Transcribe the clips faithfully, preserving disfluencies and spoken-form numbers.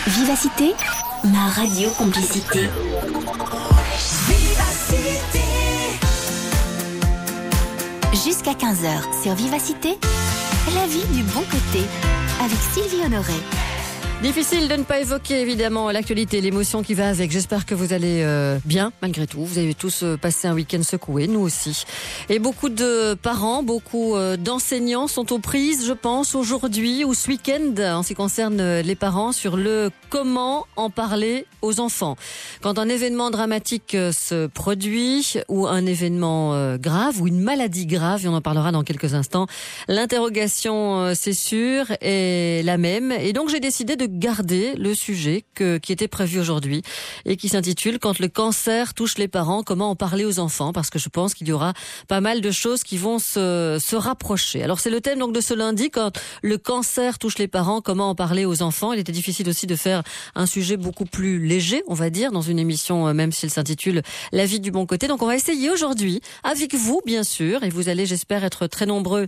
Vivacité, ma radio complicité. Vivacité. Jusqu'à quinze heures sur Vivacité, la vie du bon côté, avec Sylvie Honoré. Difficile de ne pas évoquer évidemment l'actualité, l'émotion qui va avec. J'espère que vous allez euh, bien malgré tout. Vous avez tous euh, passé un week-end secoué, nous aussi. Et beaucoup de parents, beaucoup euh, d'enseignants sont aux prises, je pense, aujourd'hui ou ce week-end en ce qui concerne euh, les parents sur le comment en parler aux enfants. Quand un événement dramatique euh, se produit ou un événement euh, grave ou une maladie grave, et on en parlera dans quelques instants, l'interrogation, euh, c'est sûr, est la même. Et donc j'ai décidé de garder le sujet que, qui était prévu aujourd'hui et qui s'intitule « Quand le cancer touche les parents, comment en parler aux enfants ?» parce que je pense qu'il y aura pas mal de choses qui vont se, se rapprocher. Alors c'est le thème donc de ce lundi, quand le cancer touche les parents, comment en parler aux enfants. Il était difficile aussi de faire un sujet beaucoup plus léger, on va dire, dans une émission, même s'il s'intitule « La vie du bon côté ». Donc on va essayer aujourd'hui, avec vous bien sûr, et vous allez j'espère être très nombreux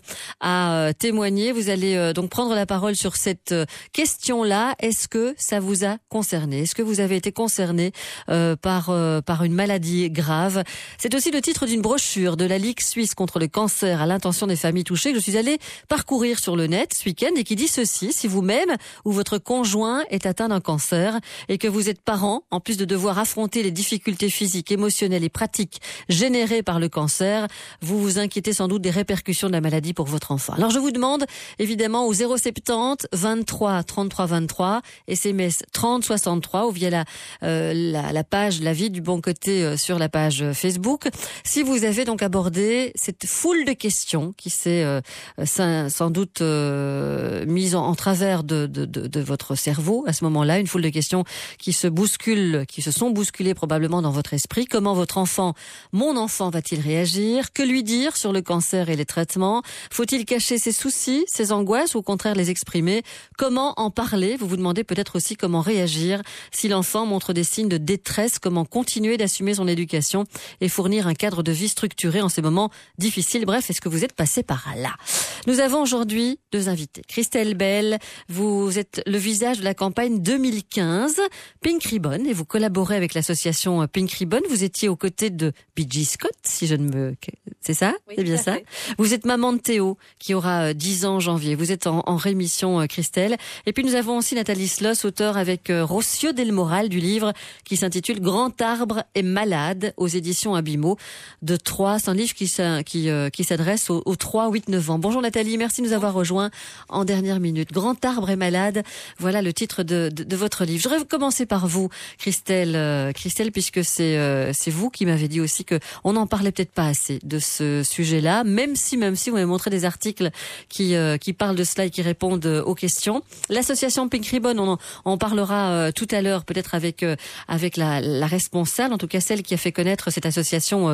à témoigner. Vous allez donc prendre la parole sur cette question-là. Est-ce que ça vous a concerné? Est-ce que vous avez été concerné euh, par euh, par une maladie grave? C'est aussi le titre d'une brochure de la Ligue suisse contre le cancer à l'intention des familles touchées que je suis allée parcourir sur le net ce week-end et qui dit ceci: si vous-même ou votre conjoint est atteint d'un cancer et que vous êtes parent, en plus de devoir affronter les difficultés physiques, émotionnelles et pratiques générées par le cancer, vous vous inquiétez sans doute des répercussions de la maladie pour votre enfant. Alors je vous demande évidemment au zéro soixante-dix vingt-trois trente-trois vingt-trois, S M S trente soixante-trois ou via la, euh, la, la page La Vie du Bon Côté euh, sur la page Facebook. Si vous avez donc abordé cette foule de questions qui s'est euh, sans, sans doute euh, mise en, en travers de, de, de, de votre cerveau à ce moment-là, une foule de questions qui se bousculent, qui se sont bousculées probablement dans votre esprit. Comment votre enfant, mon enfant, va-t-il réagir? Que lui dire sur le cancer et les traitements? Faut-il cacher ses soucis, ses angoisses ou au contraire les exprimer? Comment en parler? Vous vous demandez peut-être aussi comment réagir si l'enfant montre des signes de détresse, comment continuer d'assumer son éducation et fournir un cadre de vie structuré en ces moments difficiles. Bref, est-ce que vous êtes passé par là? Nous avons aujourd'hui deux invités. Christelle Bell, vous êtes le visage de la campagne deux mille quinze Pink Ribbon et vous collaborez avec l'association Pink Ribbon. Vous étiez aux côtés de B G Scott, si je ne me... C'est ça? Oui, c'est bien ça? fait. Vous êtes maman de Théo, qui aura dix ans en janvier. Vous êtes en, en rémission, Christelle. Et puis nous avons aussi Nathalie Sloss, auteure avec euh, Rocio Del Moral du livre qui s'intitule Grand arbre est malade aux éditions Abimo de Troyes. C'est un livre qui, qui, euh, qui s'adresse aux, aux trois, huit, neuf ans. Bonjour Nathalie, merci de nous avoir rejoints en dernière minute. Grand arbre est malade, voilà le titre de, de, de votre livre. J'aurais commencé par vous, Christelle, euh, Christelle, puisque c'est euh, c'est vous qui m'avez dit aussi que on n'en parlait peut-être pas assez de ce sujet-là, même si même si vous m'avez montré des articles qui euh, qui parlent de cela et qui répondent euh, aux questions. L'association Pink Ribbon, on en, on parlera euh, tout à l'heure peut-être avec euh, avec la, la responsable, en tout cas celle qui a fait connaître cette association euh,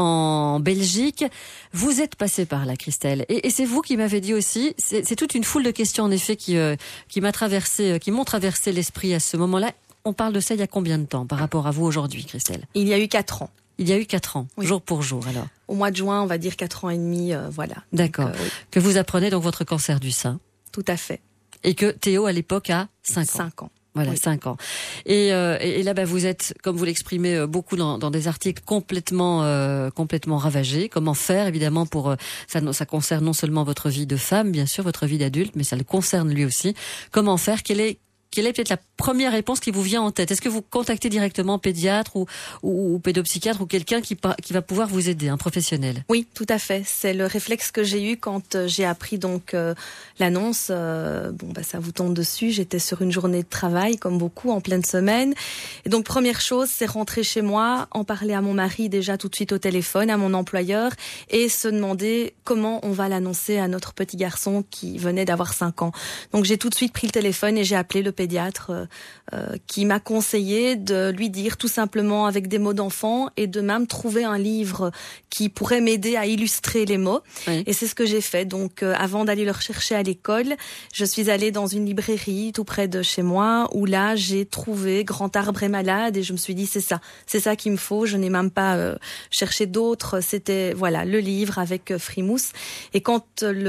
en Belgique. Vous êtes passée par là, Christelle, et, et c'est vous qui m'avez dit aussi. C'est, c'est toute une foule de questions en effet qui euh, qui m'a traversé, euh, qui m'ont traversé l'esprit à ce moment-là. On parle de ça il y a combien de temps par rapport à vous aujourd'hui, Christelle? Il y a eu quatre ans. Il y a eu quatre ans, oui. Jour pour jour alors. Au mois de juin, on va dire quatre ans et demi, euh, voilà. D'accord. Donc, euh, oui. Que vous apprenez donc votre cancer du sein. Tout à fait. Et que Théo à l'époque a cinq ans. Cinq ans. Voilà, oui. cinq ans. Et, euh, et là, bah, vous êtes, comme vous l'exprimez beaucoup dans, dans des articles, complètement, euh, complètement ravagés. Comment faire, évidemment, pour euh, ça, ça concerne non seulement votre vie de femme, bien sûr, votre vie d'adulte, mais ça le concerne lui aussi. Comment faire? Quelle est Quelle est peut-être la première réponse qui vous vient en tête? Est-ce que vous contactez directement un pédiatre ou, ou, ou pédopsychiatre ou quelqu'un qui, qui va pouvoir vous aider, un professionnel? Oui, tout à fait. C'est le réflexe que j'ai eu quand j'ai appris donc euh, l'annonce. Euh, bon, bah ça vous tombe dessus. J'étais sur une journée de travail, comme beaucoup, en pleine semaine. Et donc première chose, c'est rentrer chez moi, en parler à mon mari déjà tout de suite au téléphone, à mon employeur, et se demander comment on va l'annoncer à notre petit garçon qui venait d'avoir cinq ans. Donc j'ai tout de suite pris le téléphone et j'ai appelé le pédiatre euh, euh, qui m'a conseillé de lui dire tout simplement avec des mots d'enfant et de même trouver un livre qui pourrait m'aider à illustrer les mots. Oui. Et c'est ce que j'ai fait. Donc euh, avant d'aller le rechercher à l'école, je suis allée dans une librairie tout près de chez moi où là j'ai trouvé Grand arbre est malade et je me suis dit c'est ça, c'est ça qu'il me faut. Je n'ai même pas euh, cherché d'autres. C'était voilà le livre avec euh, Frimousse. Et quand euh, le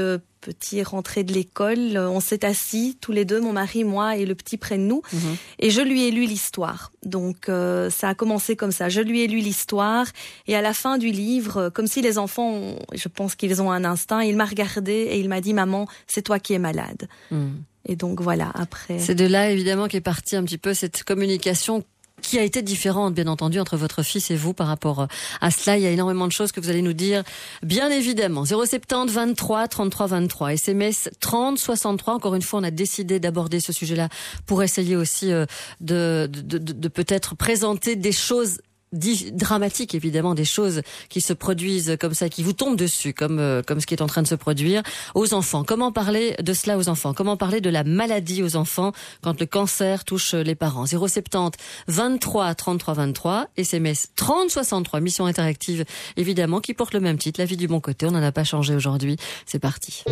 petit est rentré de l'école, on s'est assis tous les deux, mon mari, moi et le petit près de nous, mmh. et je lui ai lu l'histoire. Donc euh, ça a commencé comme ça. Je lui ai lu l'histoire et à la fin du livre, comme si les enfants, ont, je pense qu'ils ont un instinct, il m'a regardé et il m'a dit « Maman, c'est toi qui es malade mmh. ». Et donc voilà, après... C'est de là évidemment qu'est partie un petit peu cette communication qui a été différente, bien entendu, entre votre fils et vous par rapport à cela. Il y a énormément de choses que vous allez nous dire, bien évidemment. zéro sept zéro vingt-trois trente-trois vingt-trois, S M S trente soixante-trois. Encore une fois, on a décidé d'aborder ce sujet-là pour essayer aussi de, de, de, de peut-être présenter des choses dramatique, évidemment, des choses qui se produisent comme ça, qui vous tombent dessus, comme euh, comme ce qui est en train de se produire aux enfants. Comment parler de cela aux enfants? Comment parler de la maladie aux enfants quand le cancer touche les parents? Zéro sept zéro vingt-trois trente-trois vingt-trois, S M S trente soixante-trois, mission interactive, évidemment, qui porte le même titre, La vie du bon côté. On n'en a pas changé aujourd'hui. C'est parti.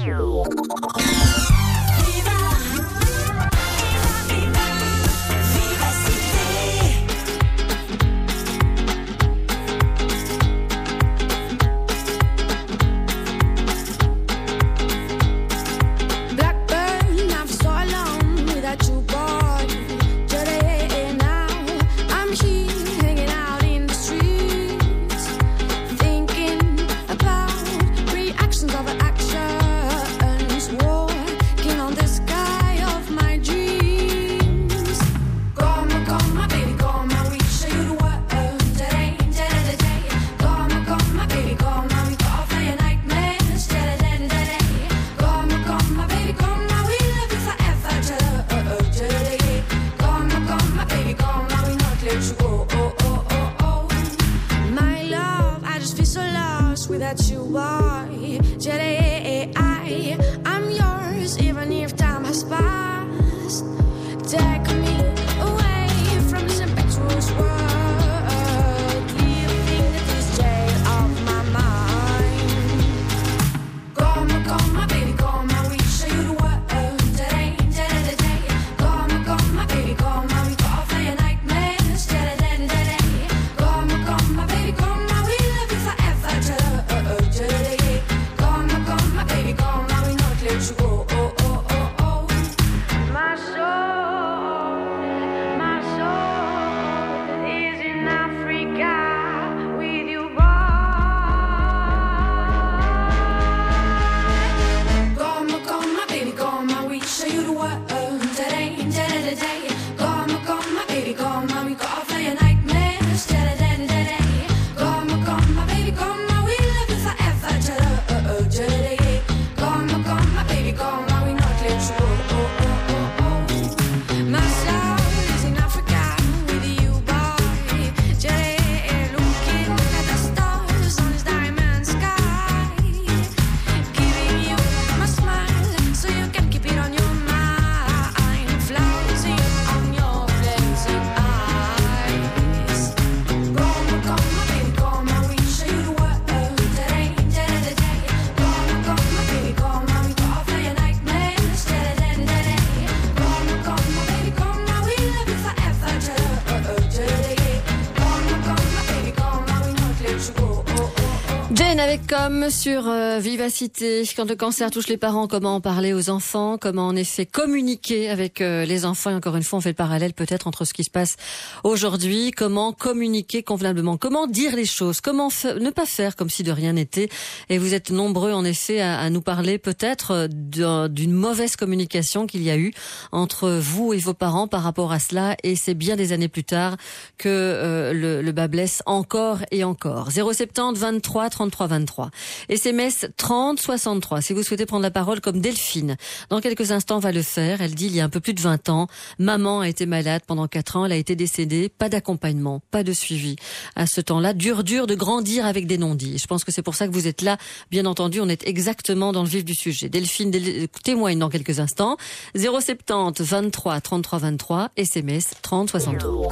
Avec comme sur euh, Vivacité, quand le cancer touche les parents, comment en parler aux enfants, comment en effet communiquer avec euh, les enfants. Et encore une fois, on fait le parallèle peut-être entre ce qui se passe aujourd'hui, comment communiquer convenablement, comment dire les choses, comment f- ne pas faire comme si de rien n'était. Et vous êtes nombreux en effet à, à nous parler peut-être d'un, d'une mauvaise communication qu'il y a eu entre vous et vos parents par rapport à cela. Et c'est bien des années plus tard que euh, le, le bas blesse encore et encore. zéro sept zéro vingt-trois trente-trois vingt-trois. S M S trente soixante-trois. Si vous souhaitez prendre la parole comme Delphine, dans quelques instants, on va le faire. Elle dit, il y a un peu plus de vingt ans, maman a été malade pendant quatre ans, elle a été décédée, pas d'accompagnement, pas de suivi. À ce temps-là, dur, dur de grandir avec des non-dits. Je pense que c'est pour ça que vous êtes là. Bien entendu, on est exactement dans le vif du sujet. Delphine dél- témoigne dans quelques instants. zéro sept zéro vingt-trois trente-trois vingt-trois, S M S trente soixante-trois.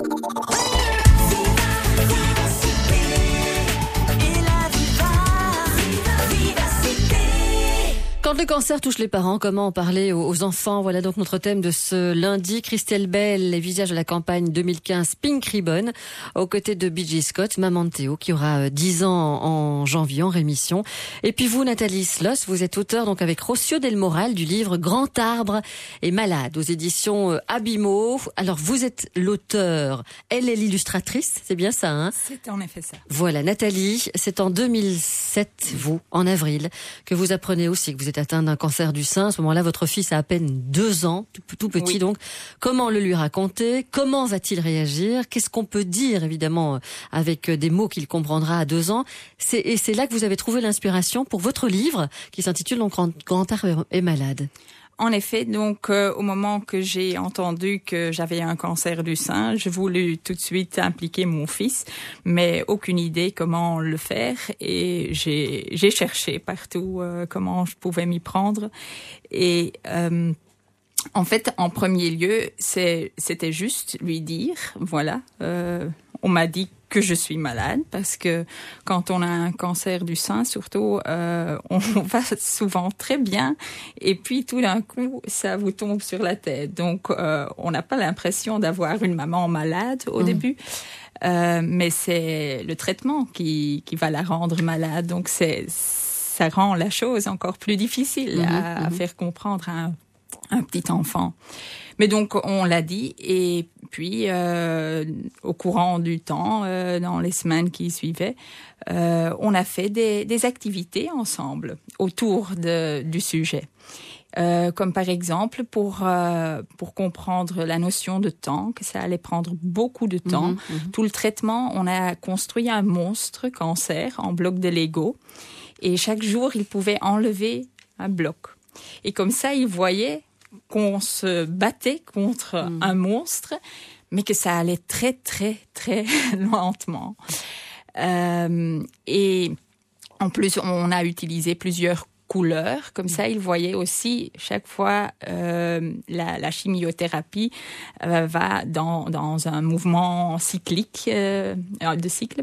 Quand le cancer touche les parents, comment en parler aux enfants? Voilà donc notre thème de ce lundi. Christelle Bell, les visages de la campagne deux mille quinze Pink Ribbon, aux côtés de B J Scott, maman de Théo, qui aura dix ans en janvier, en rémission. Et puis vous, Nathalie Sloss, vous êtes auteure donc avec Rocio Del Moral du livre Grand Arbre et Malade aux éditions Abimo. Alors vous êtes l'auteur, elle est l'illustratrice, c'est bien ça, hein? C'est en effet ça. Voilà, Nathalie, c'est en deux mille sept, vous, en avril, que vous apprenez aussi que vous êtes atteinte d'un cancer du sein. À ce moment-là, votre fils a à peine deux ans, tout, tout petit, oui. Donc. Comment le lui raconter? Comment va-t-il réagir? Qu'est-ce qu'on peut dire, évidemment, avec des mots qu'il comprendra à deux ans? C'est, et c'est là que vous avez trouvé l'inspiration pour votre livre, qui s'intitule donc Grand, Grand Arbre et Malade. En effet, donc euh, au moment que j'ai entendu que j'avais un cancer du sein, je voulais tout de suite impliquer mon fils, mais aucune idée comment le faire, et j'ai j'ai cherché partout euh, comment je pouvais m'y prendre. Et euh, en fait, en premier lieu, c'est c'était juste lui dire, voilà, euh, on m'a dit que je suis malade, parce que quand on a un cancer du sein, surtout, euh, on va souvent très bien, et puis tout d'un coup, ça vous tombe sur la tête. Donc, euh, on n'a pas l'impression d'avoir une maman malade au mmh. début, euh, mais c'est le traitement qui, qui va la rendre malade. Donc, c'est, ça rend la chose encore plus difficile mmh. à, à faire comprendre à un, un petit enfant. Mais donc, on l'a dit, et puis, euh, au courant du temps, euh, dans les semaines qui suivaient, euh, on a fait des, des activités ensemble autour de, du sujet. Euh, comme par exemple, pour, euh, pour comprendre la notion de temps, que ça allait prendre beaucoup de temps. Mmh, mmh. Tout le traitement, on a construit un monstre cancer en bloc de Lego. Et chaque jour, il pouvait enlever un bloc. Et comme ça, il voyait qu'on se battait contre mmh. un monstre, mais que ça allait très, très, très lentement. Euh, et en plus, on a utilisé plusieurs couleurs. Comme ça, il voyait aussi chaque fois euh, la, la chimiothérapie euh, va dans, dans un mouvement cyclique, euh, de cycle.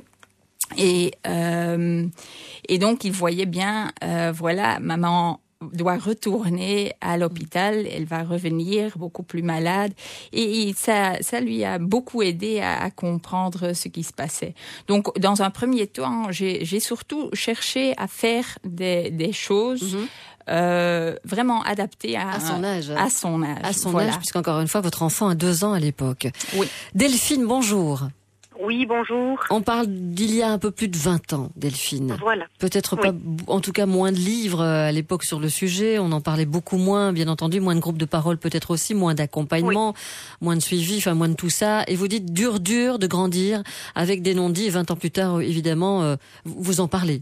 Et, euh, et donc, il voyait bien, euh, voilà, maman doit retourner à l'hôpital, elle va revenir beaucoup plus malade, et ça, ça lui a beaucoup aidé à, à comprendre ce qui se passait. Donc, dans un premier temps, j'ai, j'ai surtout cherché à faire des, des choses mmh. euh, vraiment adaptées à, à son âge. À son âge, à son voilà. âge, puisqu'encore une fois, votre enfant a deux ans à l'époque. Oui. Delphine, bonjour. Oui, bonjour. On parle d'il y a un peu plus de vingt ans, Delphine. Voilà. Peut-être oui. pas, en tout cas moins de livres à l'époque sur le sujet. On en parlait beaucoup moins, bien entendu, moins de groupes de parole peut-être aussi, moins d'accompagnement, oui. moins de suivi, enfin moins de tout ça. Et vous dites dur, dur de grandir avec des non-dits. Et vingt ans plus tard, évidemment, euh, vous en parlez.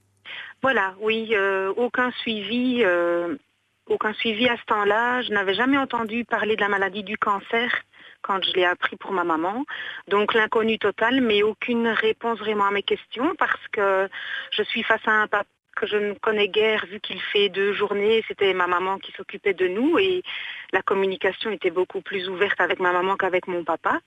Voilà, oui, euh, aucun suivi, euh, aucun suivi à ce temps-là. Je n'avais jamais entendu parler de la maladie du cancer quand je l'ai appris pour ma maman. Donc l'inconnu total, mais aucune réponse vraiment à mes questions, parce que je suis face à un papa que je ne connais guère, vu qu'il fait deux journées. C'était ma maman qui s'occupait de nous, et la communication était beaucoup plus ouverte avec ma maman qu'avec mon papa.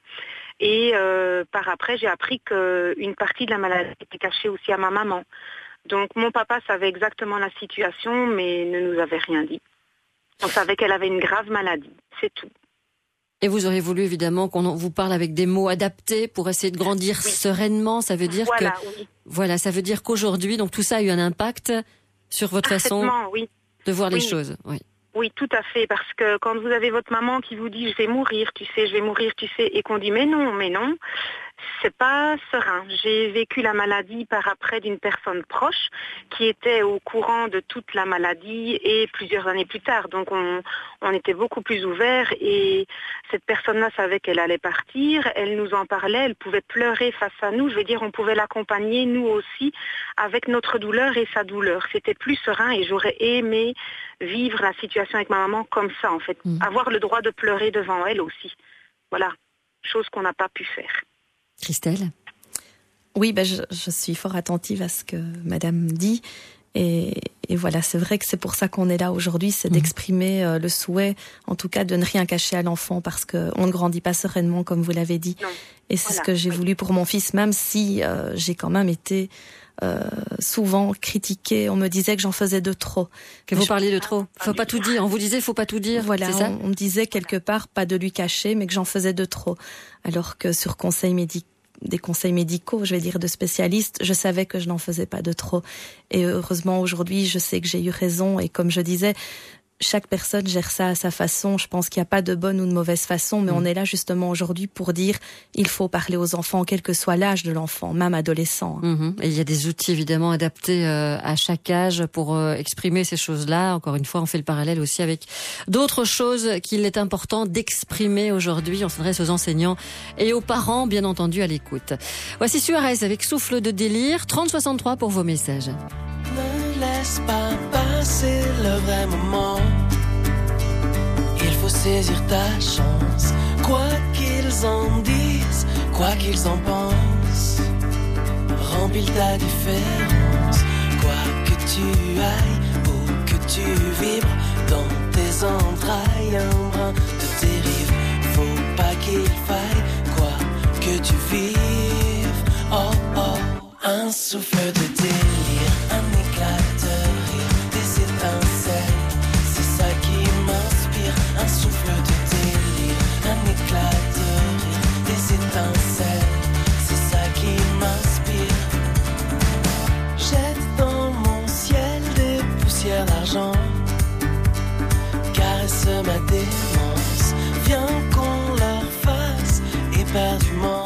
Et euh, par après, j'ai appris qu'une partie de la maladie était cachée aussi à ma maman. Donc mon papa savait exactement la situation, mais ne nous avait rien dit. On savait qu'elle avait une grave maladie, c'est tout. Et vous auriez voulu évidemment qu'on vous parle avec des mots adaptés pour essayer de grandir oui. sereinement. Ça veut dire voilà, que oui. voilà, ça veut dire qu'aujourd'hui, donc tout ça a eu un impact sur votre façon oui. de voir oui. les choses. Oui. Oui, tout à fait, parce que quand vous avez votre maman qui vous dit « je vais mourir, tu sais, je vais mourir, tu sais », et qu'on dit « mais non, mais non », c'est pas serein. J'ai vécu la maladie par après d'une personne proche qui était au courant de toute la maladie, et plusieurs années plus tard. Donc on, on était beaucoup plus ouverts, et cette personne-là savait qu'elle allait partir, elle nous en parlait, elle pouvait pleurer face à nous. Je veux dire, on pouvait l'accompagner, nous aussi, avec notre douleur et sa douleur. C'était plus serein, et j'aurais aimé vivre la situation avec ma maman comme ça, en fait. Mmh. Avoir le droit de pleurer devant elle aussi. Voilà, chose qu'on n'a pas pu faire. Christelle ? Oui, ben je, je suis fort attentive à ce que Madame dit, et, et voilà, c'est vrai que c'est pour ça qu'on est là aujourd'hui, c'est mmh. d'exprimer euh, le souhait, en tout cas de ne rien cacher à l'enfant, parce qu'on ne grandit pas sereinement, comme vous l'avez dit. Non. Et c'est Voilà. ce que j'ai oui. voulu pour mon fils, même si euh, j'ai quand même été euh, souvent critiquée. On me disait que j'en faisais de trop. Que vous parliez de trop. Faut pas tout dire. On vous disait faut pas tout dire. Voilà, c'est ça on, on me disait quelque part pas de lui cacher, mais que j'en faisais de trop. Alors que sur conseil médical, des conseils médicaux, je vais dire de spécialistes, je savais que je n'en faisais pas de trop. Et heureusement aujourd'hui, je sais que j'ai eu raison. Et comme je disais, chaque personne gère ça à sa façon. Je pense qu'il n'y a pas de bonne ou de mauvaise façon, mais mmh. on est là justement aujourd'hui pour dire il faut parler aux enfants, quel que soit l'âge de l'enfant, même adolescent. Mmh. Et il y a des outils évidemment adaptés euh, à chaque âge pour euh, exprimer ces choses-là. Encore une fois, on fait le parallèle aussi avec d'autres choses qu'il est important d'exprimer aujourd'hui. On s'adresse aux enseignants et aux parents, bien entendu, à l'écoute. Voici Suarez avec Souffle de délire, trente soixante-trois pour vos messages. Ne laisse pas passer le vrai moment. Il faut saisir ta chance. Quoi qu'ils en disent, quoi qu'ils en pensent, remplis ta différence. Quoi que tu ailles ou que tu vibres dans tes entrailles, un brin de dérive. Faut pas qu'il faille quoi que tu vives. Oh oh, un souffle de délire, un éclat de rire, des étincelles, c'est ça qui m'inspire. Un souffle de délire, un éclat de rire, des étincelles, c'est ça qui m'inspire. Jette dans mon ciel des poussières d'argent, caresse ma démence, viens qu'on leur fasse éperdument,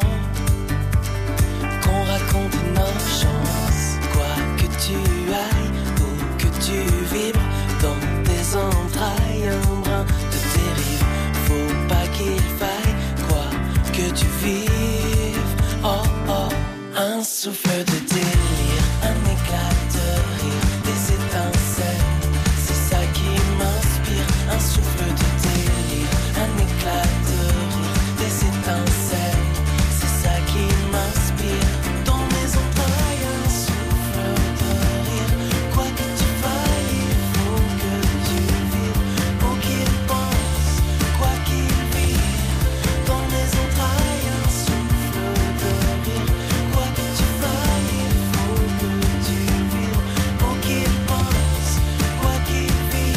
qu'on raconte nos chances. Quoi que tu ailles ou que tu vibres dans tes entrailles, un brin de dérive. Faut pas qu'il faille quoi que tu vives. Oh oh, un souffle de délire, un éclat de rire, des étincelles, c'est ça qui m'inspire. Un souffle de délire, un éclat de rire, des étincelles, c'est ça qui m'inspire. Dans mes entrailles, un souffle de rire. Quoi que tu fasses, il faut que tu vives. Pour qu'il pense, quoi qu'il vive. Dans mes entrailles, un souffle de rire. Quoi que tu fasses, il faut que tu vives. Pour qu'il pense, quoi qu'il vive.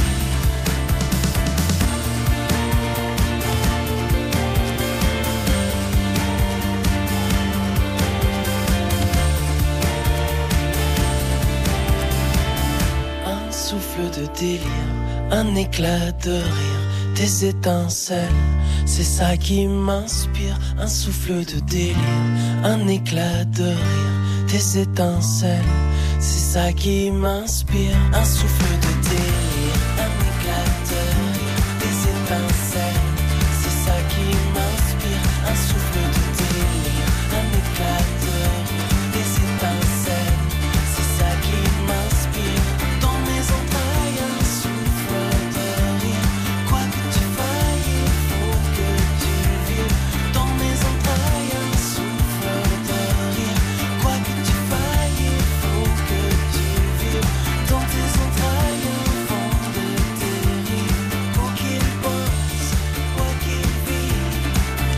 Un souffle de délire, un éclat de rire, des étincelles, c'est ça qui m'inspire. Un souffle de délire, un éclat de rire, des étincelles, c'est ça qui m'inspire. Un souffle de délire, un éclat de rire, des étincelles, c'est ça qui m'inspire. Un souffle de délire, un éclat de rire, des étincelles, c'est ça qui m'inspire. Dans mes entrailles, un souffle de rire. Quoi que tu fasses, il faut que tu vives. Dans mes entrailles, un souffle de rire. Quoi que tu fasses, il faut que tu vives. Dans tes entrailles, un vent de dérive. Quoi qu'il pense, quoi qu'il vive.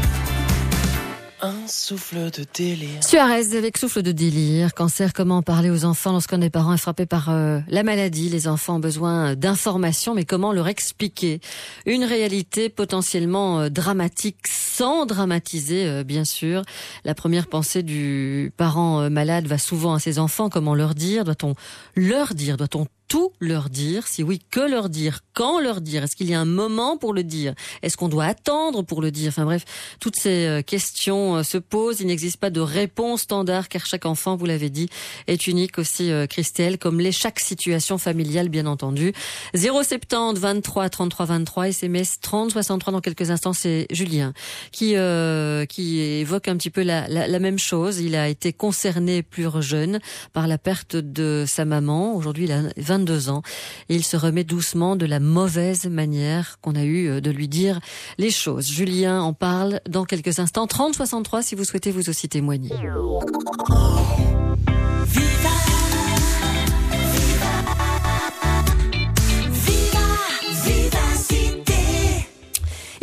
Un souffle de délire. Suarez avec Souffle de délire. Cancer, comment parler aux enfants lorsqu'un des parents est frappé par euh, la maladie. Les enfants ont besoin d'informations, mais comment leur expliquer une réalité potentiellement euh, dramatique sans dramatiser, euh, bien sûr. La première pensée du parent euh, malade va souvent à ses enfants. Comment leur dire? Doit-on leur dire? Doit-on tout leur dire? Si oui, que leur dire? Quand leur dire? Est-ce qu'il y a un moment pour le dire? Est-ce qu'on doit attendre pour le dire? Enfin bref, toutes ces euh, questions euh, se posent. Il n'existe pas de réponse standard car chaque enfant, vous l'avez dit, est unique aussi, euh, Christelle, comme l'est chaque situation familiale, bien entendu. zéro soixante-dix, vingt-trois, trente-trois, vingt-trois, S M S trente soixante-trois. Dans quelques instants, c'est Julien qui euh, qui évoque un petit peu la, la, la même chose. Il a été concerné plus jeune par la perte de sa maman. Aujourd'hui, il a vingt-deux ans et il se remet doucement de la mauvaise manière qu'on a eu de lui dire les choses. Julien en parle dans quelques instants. trente soixante-trois si vous souhaitez vous aussi témoigner. Viva, viva,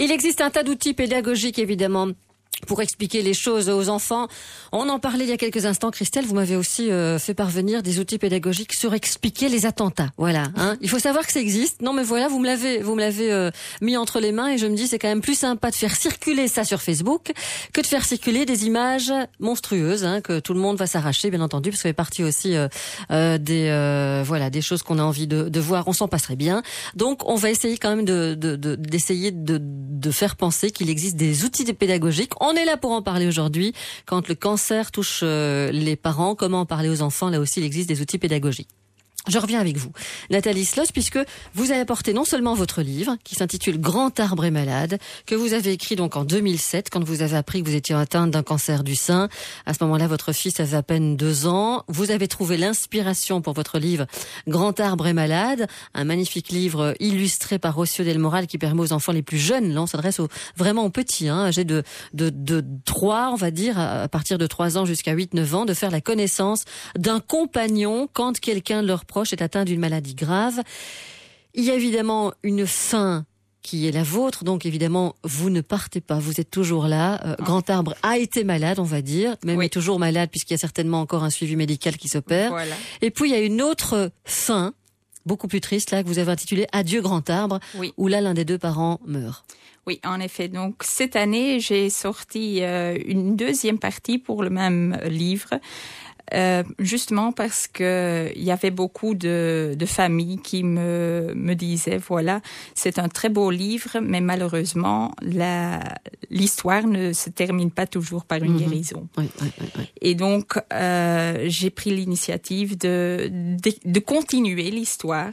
Il existe un tas d'outils pédagogiques, évidemment, pour expliquer les choses aux enfants. On en parlait il y a quelques instants. Christelle, vous m'avez aussi euh, fait parvenir des outils pédagogiques sur expliquer les attentats. Voilà, hein. Il faut savoir que ça existe. Non, mais voilà, vous me l'avez, vous me l'avez euh, mis entre les mains et je me dis c'est quand même plus sympa de faire circuler ça sur Facebook que de faire circuler des images monstrueuses, hein, que tout le monde va s'arracher, bien entendu, parce que ça fait partie aussi euh, euh, des euh, voilà des choses qu'on a envie de, de voir. On s'en passerait bien. Donc, on va essayer quand même de, de, de d'essayer de, de faire penser qu'il existe des outils pédagogiques. On est là pour en parler aujourd'hui. Quand le cancer touche euh, les parents, comment en parler aux enfants? Là aussi, il existe des outils pédagogiques. Je reviens avec vous, Nathalie Sloss, puisque vous avez apporté non seulement votre livre, qui s'intitule Grand arbre est malade, que vous avez écrit donc en deux mille sept, quand vous avez appris que vous étiez atteinte d'un cancer du sein. À ce moment-là, votre fils avait à peine deux ans. Vous avez trouvé l'inspiration pour votre livre Grand arbre est malade, un magnifique livre illustré par Rocio Del Moral qui permet aux enfants les plus jeunes, là on s'adresse aux, vraiment aux petits, hein, âgés de, de, de trois, on va dire, à partir de trois ans jusqu'à huit neuf ans, de faire la connaissance d'un compagnon quand quelqu'un de leurs proches est atteint d'une maladie grave. Il y a évidemment une fin qui est la vôtre, donc évidemment vous ne partez pas, vous êtes toujours là. Euh, Grand Arbre a été malade, on va dire, même oui. est toujours malade puisqu'il y a certainement encore un suivi médical qui s'opère. Voilà. Et puis il y a une autre fin, beaucoup plus triste là, que vous avez intitulée Adieu Grand Arbre, oui. où là l'un des deux parents meurt. Oui, en effet. Donc cette année, j'ai sorti euh, une deuxième partie pour le même livre. Euh, justement parce que il y avait beaucoup de, de familles qui me, me disaient voilà, c'est un très beau livre, mais malheureusement la, l'histoire ne se termine pas toujours par une mmh. guérison. Oui, oui, oui, oui. Et donc euh, j'ai pris l'initiative de, de, de continuer l'histoire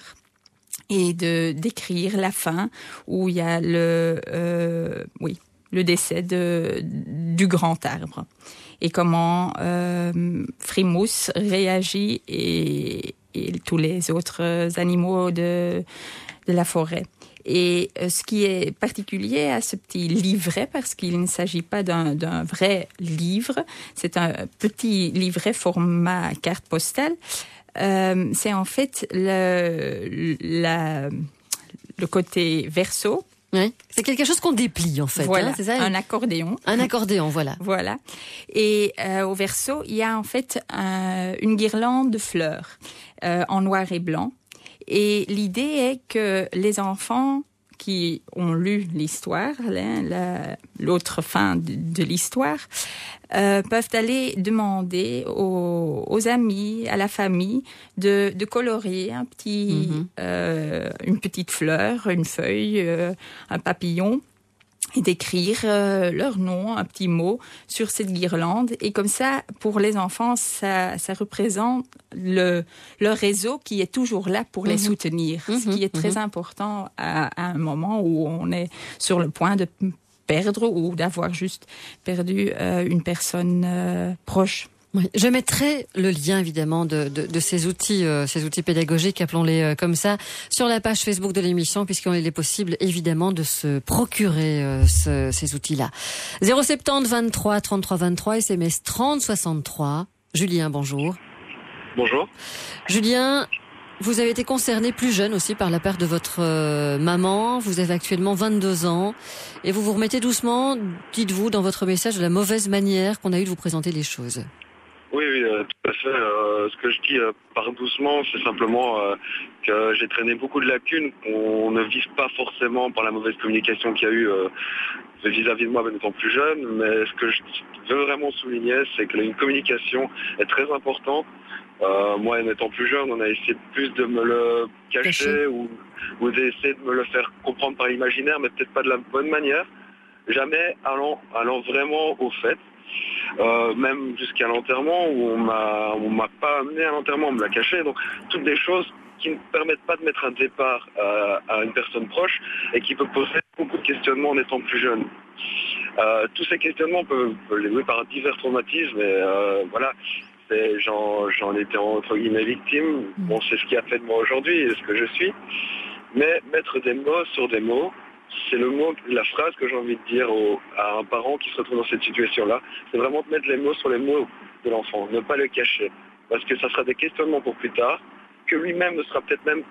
et de d'écrire la fin où il y a le euh, oui le décès de, du grand arbre. Et comment euh, Frimousse réagit et, et tous les autres animaux de, de la forêt. Et euh, ce qui est particulier à ce petit livret, parce qu'il ne s'agit pas d'un, d'un vrai livre, c'est un petit livret format carte postale, euh, c'est en fait le, la, le côté verso. Oui. C'est quelque chose qu'on déplie en fait. Voilà, hein, c'est ça, un accordéon. Un accordéon, voilà. Voilà. Et euh, au verso, il y a en fait un, une guirlande de fleurs euh, en noir et blanc. Et l'idée est que les enfants qui ont lu l'histoire, la, la, l'autre fin de, de l'histoire, euh, peuvent aller demander aux, aux amis, à la famille, de, de colorier un petit, mm-hmm. euh, une petite fleur, une feuille, euh, un papillon, et d'écrire euh, leur nom, un petit mot sur cette guirlande. Et comme ça, pour les enfants, ça, ça représente le, leur réseau qui est toujours là pour mmh. les soutenir, mmh. ce qui est très mmh. important à, à un moment où on est sur le point de perdre ou d'avoir juste perdu euh, une personne euh, proche. Oui, je mettrai le lien évidemment de, de, de ces outils, euh, ces outils pédagogiques, appelons-les euh, comme ça, sur la page Facebook de l'émission, puisqu'il est possible évidemment de se procurer euh, ce, ces outils-là. zéro sept zéro vingt-trois trente-trois vingt-trois, S M S trente soixante-trois. Julien, bonjour. Bonjour. Julien, vous avez été concerné plus jeune aussi par la perte de votre euh, maman. Vous avez actuellement vingt-deux ans et vous vous remettez doucement, dites-vous dans votre message, de la mauvaise manière qu'on a eu de vous présenter les choses. Oui, oui, euh, tout à fait. Euh, ce que je dis euh, par doucement, c'est simplement euh, que j'ai traîné beaucoup de lacunes qu'on ne vise pas forcément par la mauvaise communication qu'il y a eu euh, vis-à-vis de moi étant plus jeune. Mais ce que je veux vraiment souligner, c'est que une communication est très importante. Euh, moi, en étant plus jeune, on a essayé plus de me le cacher, cacher. ou, ou d'essayer de me le faire comprendre par l'imaginaire, mais peut-être pas de la bonne manière. Jamais allant, allant vraiment au fait. Euh, même jusqu'à l'enterrement où on m'a on m'a pas amené à l'enterrement, on me l'a caché. Donc toutes des choses qui ne permettent pas de mettre un départ à, à une personne proche et qui peut poser beaucoup de questionnements en étant plus jeune. Euh, tous ces questionnements peuvent, peuvent les jouer par divers traumatismes et euh, voilà, c'est, j'en, j'en étais entre guillemets victime. Bon, c'est ce qui a fait de moi aujourd'hui et ce que je suis. Mais mettre des mots sur des mots, c'est le mot, la phrase que j'ai envie de dire au, à un parent qui se retrouve dans cette situation-là. C'est vraiment de mettre les mots sur les mots de l'enfant, ne pas le cacher. Parce que ça sera des questionnements pour plus tard, que lui-même ne sera peut-être même pas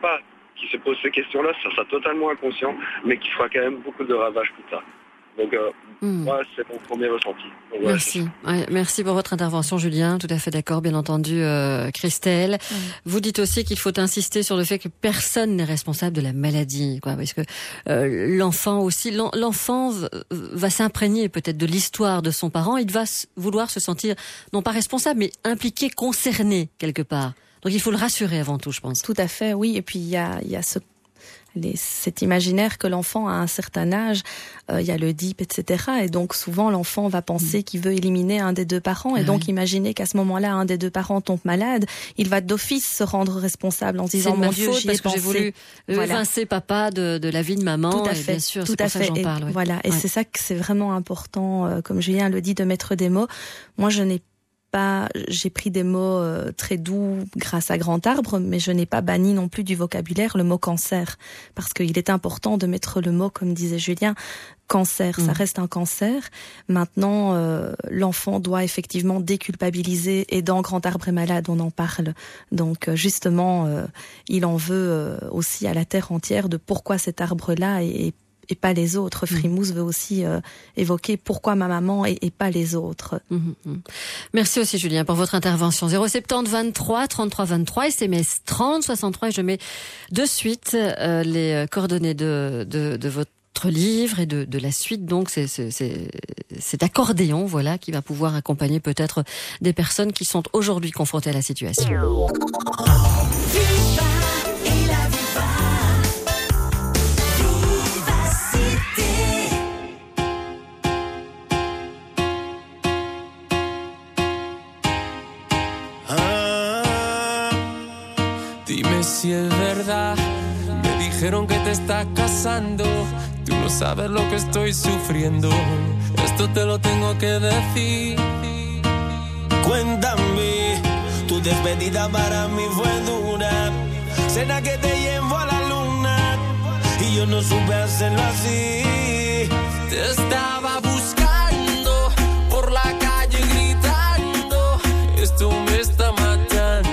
qui se pose ces questions-là, ça sera totalement inconscient, mais qui fera quand même beaucoup de ravages plus tard. Donc, euh, mmh. moi, c'est mon premier ressenti. Donc, ouais, merci. Ouais, merci pour votre intervention, Julien. Tout à fait d'accord, bien entendu, euh, Christelle. Mmh. Vous dites aussi qu'il faut insister sur le fait que personne n'est responsable de la maladie, quoi, parce que euh, l'enfant aussi, l'enfant va s'imprégner peut-être de l'histoire de son parent. Il va vouloir se sentir non pas responsable, mais impliqué, concerné quelque part. Donc, il faut le rassurer avant tout, je pense. Tout à fait, oui. Et puis, il y a, il y a ce Les, cet imaginaire que l'enfant à un certain âge, euh, il y a le D I P, et cetera. Et donc souvent l'enfant va penser mmh. qu'il veut éliminer un des deux parents. Et ah donc oui. imaginer qu'à ce moment-là, un des deux parents tombe malade, il va d'office se rendre responsable en se disant mon Dieu, j'y ai parce pensé. Que j'ai voulu voilà. évincer papa de, de la vie de maman. Tout à fait. Et bien sûr, tout c'est à pour fait. ça que j'en et parle. Oui. Voilà. Et ouais. c'est ça que c'est vraiment important, euh, comme Julien le dit, de mettre des mots. Moi, je n'ai pas, j'ai pris des mots euh, très doux grâce à Grand Arbre, mais je n'ai pas banni non plus du vocabulaire le mot cancer, parce qu'il est important de mettre le mot, comme disait Julien, cancer, mmh. ça reste un cancer. Maintenant, euh, l'enfant doit effectivement déculpabiliser, et dans Grand Arbre est malade, on en parle. Donc justement, euh, il en veut euh, aussi à la terre entière de pourquoi cet arbre-là est, est et pas les autres. Frimousse veut aussi euh, évoquer pourquoi ma maman et, et pas les autres. Mmh, mmh. Merci aussi Julien pour votre intervention. zéro sept zéro vingt-trois trente-trois vingt-trois, S M S trente soixante-trois, et je mets de suite euh, les coordonnées de, de, de votre livre et de, de la suite. Donc c'est, c'est, c'est, cet accordéon, voilà, qui va pouvoir accompagner peut-être des personnes qui sont aujourd'hui confrontées à la situation. Si es verdad, me dijeron que te estás casando. Tú no sabes lo que estoy sufriendo. Esto te lo tengo que decir. Cuéntame, tu despedida para mí fue dura. Cena que te llevo a la luna y yo no supe hacerlo así. Te estaba buscando por la calle gritando. Esto me está matando.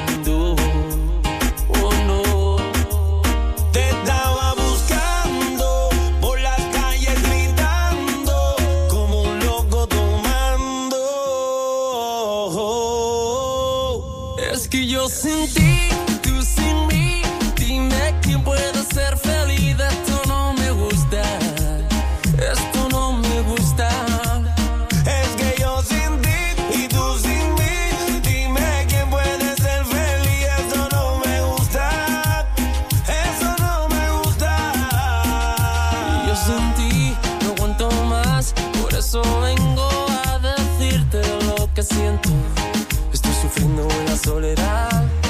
Sin ti, tú sin mí, dime quién puede ser feliz. Esto no me gusta, esto no me gusta. Es que yo sin ti y tú sin mí, dime quién puede ser feliz. Esto no me gusta, eso no me gusta. Y yo sin ti no aguanto más, por eso vengo a decirte lo que siento. Estoy sufriendo en la soledad.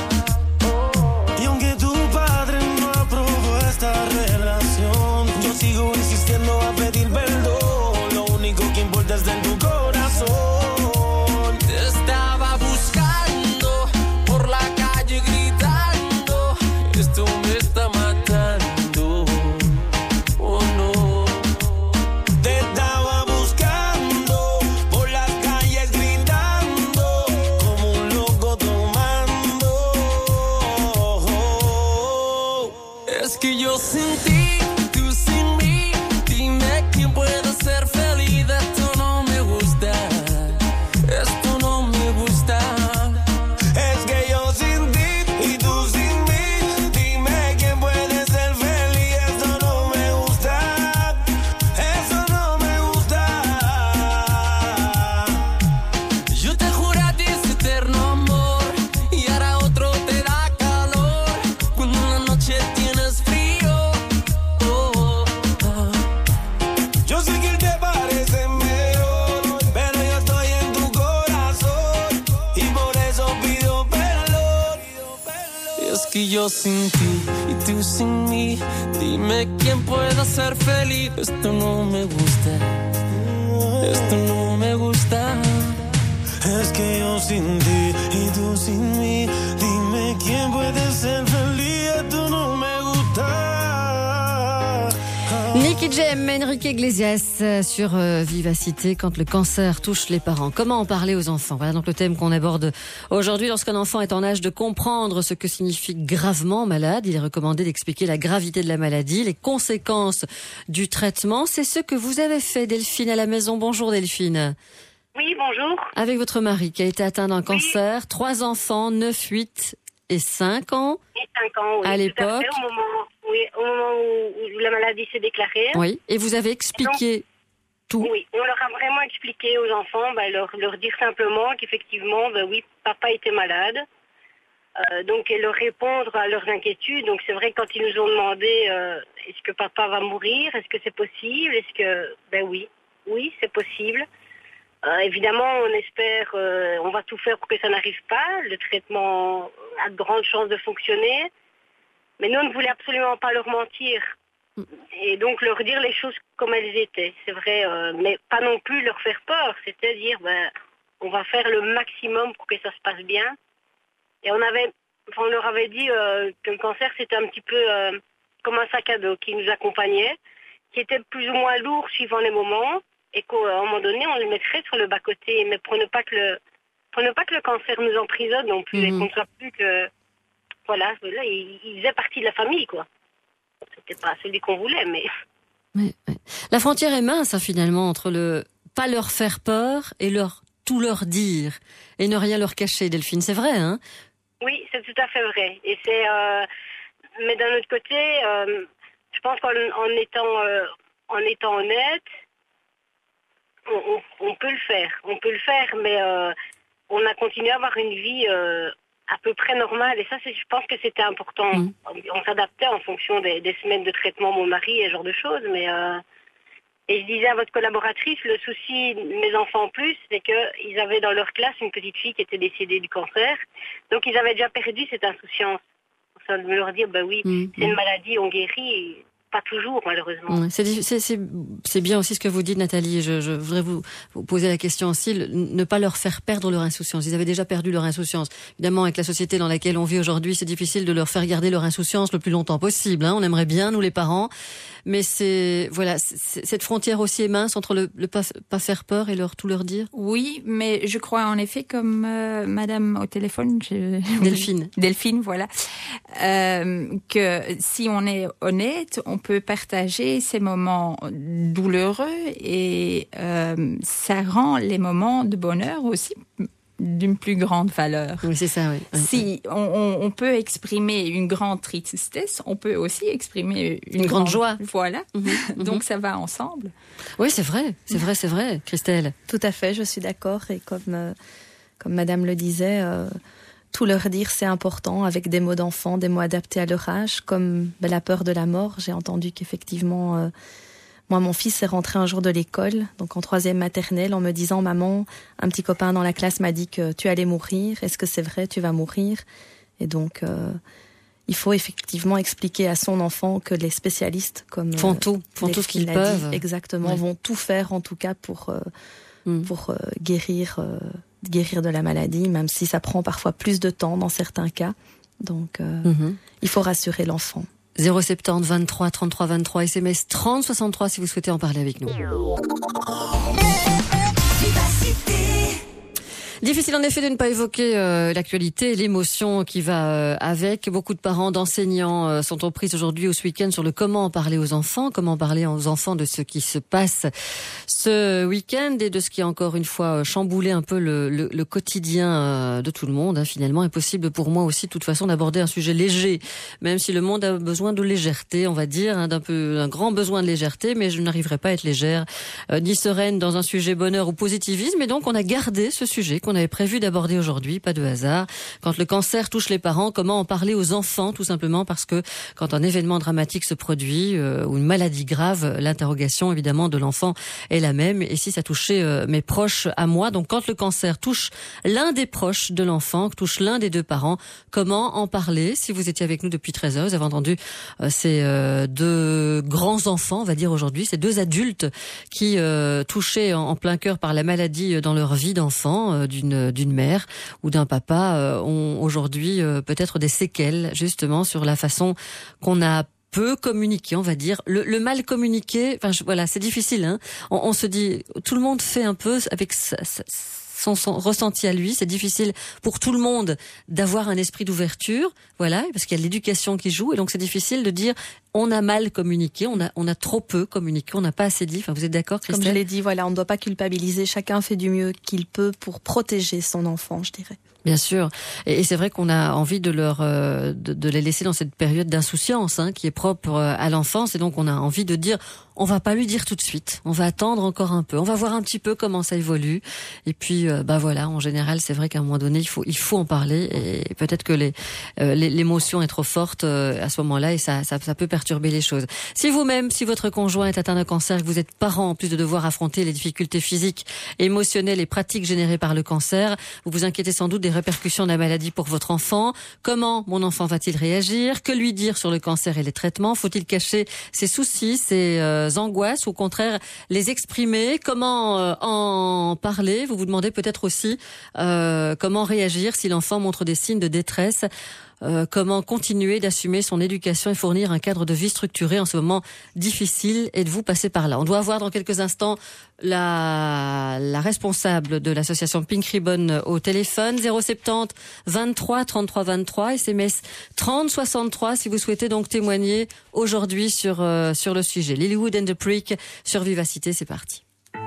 Desde tu corazón te estaba buscando por la calle gritando. Esto me está matando. Oh no. Te estaba buscando por las calles gritando como un loco tomando. Es que yo sin ti, tú sin mí, dime quién puede ser feliz. Yo sin ti y tú sin mí, dime quién puede ser feliz. Esto no me gusta, esto no me gusta. Es que yo sin ti y tú sin mí, dime quién puede ser feliz. Esto no me gusta. Nicky G M, Enrique Iglesias sur euh, Vivacité, quand le cancer touche les parents. Comment en parler aux enfants? Voilà donc le thème qu'on aborde aujourd'hui. Lorsqu'un enfant est en âge de comprendre ce que signifie gravement malade, il est recommandé d'expliquer la gravité de la maladie, les conséquences du traitement. C'est ce que vous avez fait, Delphine, à la maison. Bonjour Delphine. Oui, bonjour. Avec votre mari qui a été atteint d'un cancer, oui. Trois enfants, neuf, huit et cinq ans. Et cinq ans, oui. À l'époque. Tout à fait, au moment, oui, au moment où, où la maladie s'est déclarée. Oui. Et vous avez expliqué donc, tout. Oui. On leur a vraiment expliqué aux enfants, bah, leur, leur dire simplement qu'effectivement, bah, oui, papa était malade. Euh, donc, et leur répondre à leurs inquiétudes. Donc, c'est vrai que quand ils nous ont demandé, euh, est-ce que papa va mourir? Est-ce que c'est possible? Est-ce que, ben oui, oui, c'est possible. Euh, évidemment, on espère, euh, on va tout faire pour que ça n'arrive pas. Le traitement a de grandes chances de fonctionner. Mais nous, on ne voulait absolument pas leur mentir. Et donc, leur dire les choses comme elles étaient. C'est vrai, euh, mais pas non plus leur faire peur. C'est-à-dire, ben, on va faire le maximum pour que ça se passe bien. Et on avait, enfin, on leur avait dit euh, que le cancer, c'était un petit peu euh, comme un sac à dos qui nous accompagnait, qui était plus ou moins lourd suivant les moments. Et qu'à un moment donné, on le mettrait sur le bas-côté, mais pour ne pas que le, pour ne pas que le cancer nous emprisonne non plus, mmh. et qu'on ne soit plus que, voilà, là, il, il faisait partie de la famille, quoi. C'était pas celui qu'on voulait, mais... mais, mais... La frontière est mince, hein, finalement, entre le pas leur faire peur et leur tout leur dire, et ne rien leur cacher, Delphine, c'est vrai, hein? Oui, c'est tout à fait vrai. Et c'est, euh... mais d'un autre côté, euh... je pense qu'en en étant, euh... en étant honnête, On, on, on peut le faire, on peut le faire, mais euh, on a continué à avoir une vie euh, à peu près normale. Et ça, c'est, je pense que c'était important. Mmh. On, on s'adaptait en fonction des, des semaines de traitement, mon mari et ce genre de choses. Mais euh, et je disais à votre collaboratrice, le souci de mes enfants en plus, c'est qu'ils avaient dans leur classe une petite fille qui était décédée du cancer. Donc ils avaient déjà perdu cette insouciance. Ça de leur dire, bah oui, mmh. c'est une maladie, on guérit. Pas toujours, malheureusement. C'est, c'est, c'est, c'est bien aussi ce que vous dites, Nathalie. Je, je voudrais vous, vous poser la question aussi, le, ne pas leur faire perdre leur insouciance. Ils avaient déjà perdu leur insouciance. Évidemment, avec la société dans laquelle on vit aujourd'hui, c'est difficile de leur faire garder leur insouciance le plus longtemps possible. Hein. On aimerait bien, nous les parents, mais c'est voilà, c'est, cette frontière aussi est mince entre le, le pas, pas faire peur et leur tout leur dire. Oui, mais je crois en effet, comme euh, Madame au téléphone, je... Delphine, Delphine, voilà, euh, que si on est honnête, on On peut partager ces moments douloureux et euh, ça rend les moments de bonheur aussi d'une plus grande valeur. Oui, c'est ça, oui. oui si oui. On, on peut exprimer une grande tristesse, on peut aussi exprimer une, une grande, grande joie. Voilà. Mm-hmm. Donc ça va ensemble. Oui, c'est vrai, c'est vrai, c'est vrai, Christelle. Tout à fait, je suis d'accord. Et comme, euh, comme Madame le disait... Euh, tout leur dire, c'est important, avec des mots d'enfant, des mots adaptés à leur âge, comme ben, la peur de la mort. J'ai entendu qu'effectivement, euh, moi, mon fils est rentré un jour de l'école, donc en troisième maternelle, en me disant, maman, un petit copain dans la classe m'a dit que tu allais mourir. Est-ce que c'est vrai, tu vas mourir? Et donc, euh, il faut effectivement expliquer à son enfant que les spécialistes, comme font tout, font tout ce qu'ils peuvent, dit, exactement, ouais. vont tout faire en tout cas pour euh, mm. pour euh, guérir. Euh, guérir de la maladie, même si ça prend parfois plus de temps dans certains cas. Donc, euh, mm-hmm. il faut rassurer l'enfant. zéro sept zéro vingt-trois trente-trois vingt-trois, S M S trente soixante-trois si vous souhaitez en parler avec nous. Difficile en effet de ne pas évoquer euh, l'actualité, l'émotion qui va euh, avec. Beaucoup de parents, d'enseignants euh, sont en prise aujourd'hui ou ce week-end sur le comment en parler aux enfants, comment parler aux enfants de ce qui se passe ce week-end et de ce qui a encore une fois chamboulé un peu le, le, le quotidien euh, de tout le monde. Hein, finalement, impossible pour moi aussi de toute façon d'aborder un sujet léger, même si le monde a besoin de légèreté, on va dire, hein, d'un peu un grand besoin de légèreté, mais je n'arriverai pas à être légère euh, ni sereine dans un sujet bonheur ou positivisme. Et donc, on a gardé ce sujet qu'on avait prévu d'aborder aujourd'hui, pas de hasard. Quand le cancer touche les parents, comment en parler aux enfants, tout simplement parce que quand un événement dramatique se produit euh, ou une maladie grave, l'interrogation évidemment de l'enfant est la même. Et si ça touchait euh, mes proches à moi, donc quand le cancer touche l'un des proches de l'enfant, touche l'un des deux parents, comment en parler? Si vous étiez avec nous depuis treize heures, vous avez entendu euh, ces euh, deux grands enfants, on va dire aujourd'hui, ces deux adultes qui euh, touchés en, en plein cœur par la maladie dans leur vie d'enfant, euh, d'une d'une mère ou d'un papa, euh, ont aujourd'hui euh, peut-être des séquelles justement sur la façon qu'on a peu communiqué, on va dire. Le, le mal communiqué, enfin je, voilà, c'est difficile. Hein. On, on se dit, tout le monde fait un peu avec sa, sa, son, son ressenti à lui. C'est difficile pour tout le monde d'avoir un esprit d'ouverture, voilà, parce qu'il y a l'éducation qui joue, et donc c'est difficile de dire on a mal communiqué, on a on a trop peu communiqué, on n'a pas assez dit. Enfin, vous êtes d'accord, Christelle ? Comme je l'ai dit, voilà, on ne doit pas culpabiliser. Chacun fait du mieux qu'il peut pour protéger son enfant, je dirais. Bien sûr, et c'est vrai qu'on a envie de leur euh, de, de les laisser dans cette période d'insouciance hein, qui est propre à l'enfance, et donc on a envie de dire on va pas lui dire tout de suite, on va attendre encore un peu, on va voir un petit peu comment ça évolue, et puis euh, bah voilà, en général c'est vrai qu'à un moment donné il faut il faut en parler, et peut-être que les, euh, les l'émotion est trop forte euh, à ce moment-là, et ça, ça ça peut perturber les choses. Si vous-même, si votre conjoint est atteint d'un cancer, que vous êtes parent en plus de devoir affronter les difficultés physiques, émotionnelles et pratiques générées par le cancer, vous vous inquiétez sans doute des répercussions de la maladie pour votre enfant. Comment mon enfant va-t-il réagir ? Que lui dire sur le cancer et les traitements ? Faut-il cacher ses soucis, ses euh, angoisses, ou au contraire les exprimer ? Comment euh, en parler ? Vous vous demandez peut-être aussi euh, comment réagir si l'enfant montre des signes de détresse. Euh, comment continuer d'assumer son éducation et fournir un cadre de vie structuré en ce moment difficile. Êtes-vous passé par là ? On doit avoir dans quelques instants la, la responsable de l'association Pink Ribbon au téléphone. Zéro soixante-dix vingt-trois trente-trois vingt-trois, S M S trente soixante-trois si vous souhaitez donc témoigner aujourd'hui sur, euh, sur le sujet. Lilywood and the Prick sur Vivacité, c'est parti.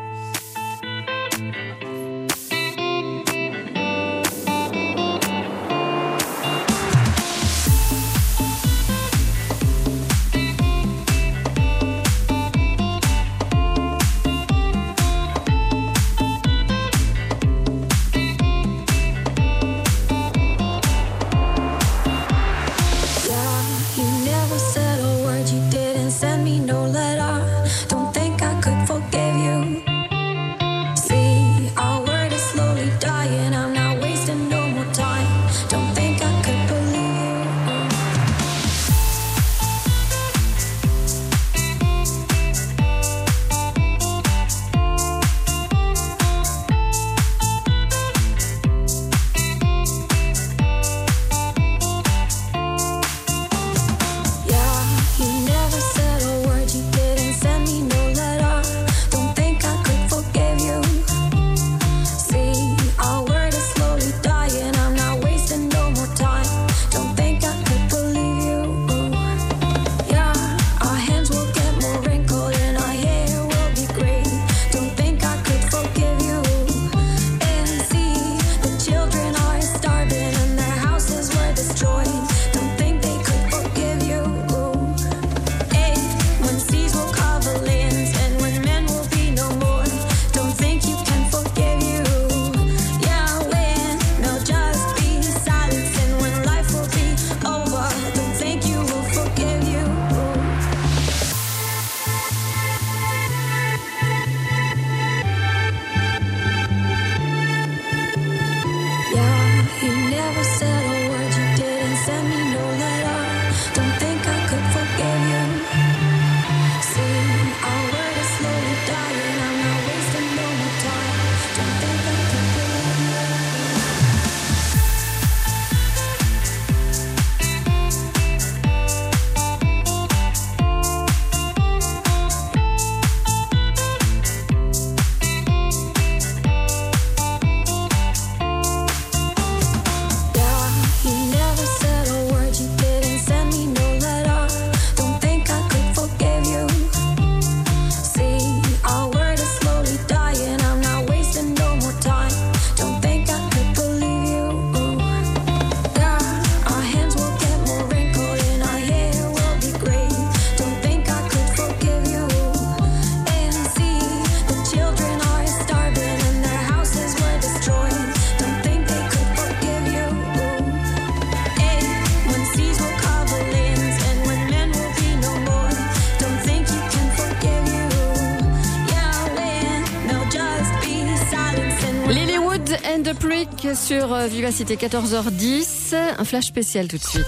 And the Prick sur Vivacité, quatorze heures dix. Un flash spécial tout de suite.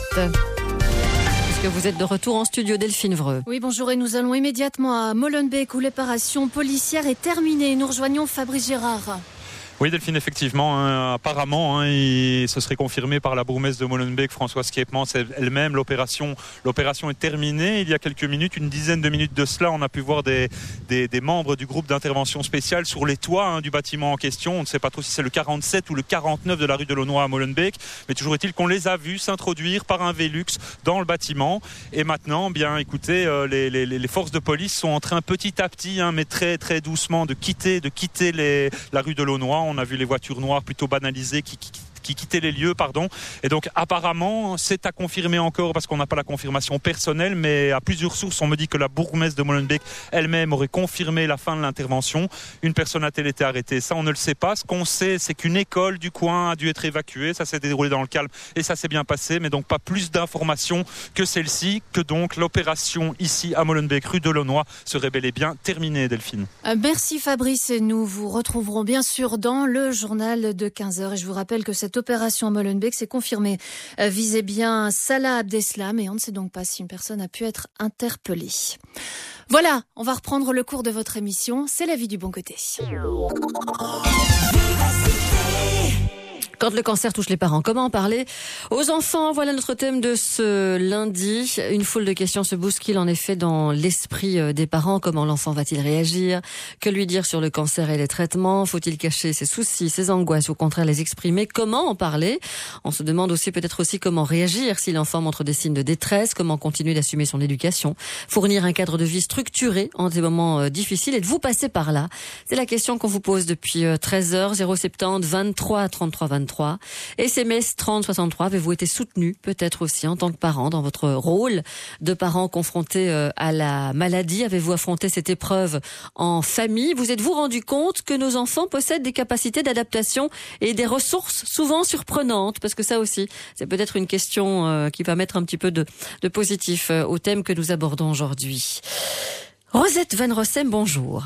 Puisque vous êtes de retour en studio, Delphine Vreux. Oui, bonjour, et nous allons immédiatement à Molenbeek où l'opération policière est terminée. Nous rejoignons Fabrice Gérard. Oui Delphine, effectivement, hein, apparemment, hein, il, ce serait confirmé par la bourgmestre de Molenbeek, Françoise Kiepmans elle-même. L'opération, l'opération est terminée. Il y a quelques minutes, une dizaine de minutes de cela, on a pu voir des, des, des membres du groupe d'intervention spéciale sur les toits hein, du bâtiment en question. On ne sait pas trop si c'est le quarante-sept ou le quarante-neuf de la rue de Launois à Molenbeek, mais toujours est-il qu'on les a vus s'introduire par un Velux dans le bâtiment. Et maintenant, bien écoutez, euh, les, les, les forces de police sont en train petit à petit, hein, mais très très doucement, de quitter, de quitter les, la rue de Launois. On a vu les voitures noires plutôt banalisées qui, qui qui quittaient les lieux, pardon. Et donc, apparemment, c'est à confirmer encore parce qu'on n'a pas la confirmation personnelle, mais à plusieurs sources, on me dit que la bourgmestre de Molenbeek elle-même aurait confirmé la fin de l'intervention. Une personne a-t-elle été arrêtée? Ça, on ne le sait pas. Ce qu'on sait, c'est qu'une école du coin a dû être évacuée. Ça s'est déroulé dans le calme et ça s'est bien passé, mais donc pas plus d'informations que celle-ci, que donc l'opération ici à Molenbeek, rue de Launois, serait bel et bien terminée, Delphine. Euh, merci Fabrice, et nous vous retrouverons bien sûr dans le journal de quinze heures. Et je vous rappelle que cette opération à Molenbeek s'est confirmée, euh, visait bien Salah Abdeslam, et on ne sait donc pas si une personne a pu être interpellée. Voilà, on va reprendre le cours de votre émission. C'est la vie du bon côté. Quand le cancer touche les parents, comment en parler aux enfants? Voilà notre thème de ce lundi. Une foule de questions se bousculent en effet dans l'esprit des parents. Comment l'enfant va-t-il réagir? Que lui dire sur le cancer et les traitements? Faut-il cacher ses soucis, ses angoisses, ou au contraire les exprimer? Comment en parler? On se demande aussi peut-être aussi comment réagir si l'enfant montre des signes de détresse. Comment continuer d'assumer son éducation? Fournir un cadre de vie structuré en des moments difficiles. Êtes-vous passé par là? C'est la question qu'on vous pose depuis treize heures. zéro sept zéro vingt-trois trente-trois vingt-trois. S M S trente soixante-trois. Avez-vous été soutenu peut-être aussi en tant que parent dans votre rôle de parent confronté à la maladie? Avez-vous affronté cette épreuve en famille? Vous êtes-vous rendu compte que nos enfants possèdent des capacités d'adaptation et des ressources souvent surprenantes? Parce que ça aussi, c'est peut-être une question qui va mettre un petit peu de, de positif au thème que nous abordons aujourd'hui. Rosette Van Rossem, bonjour.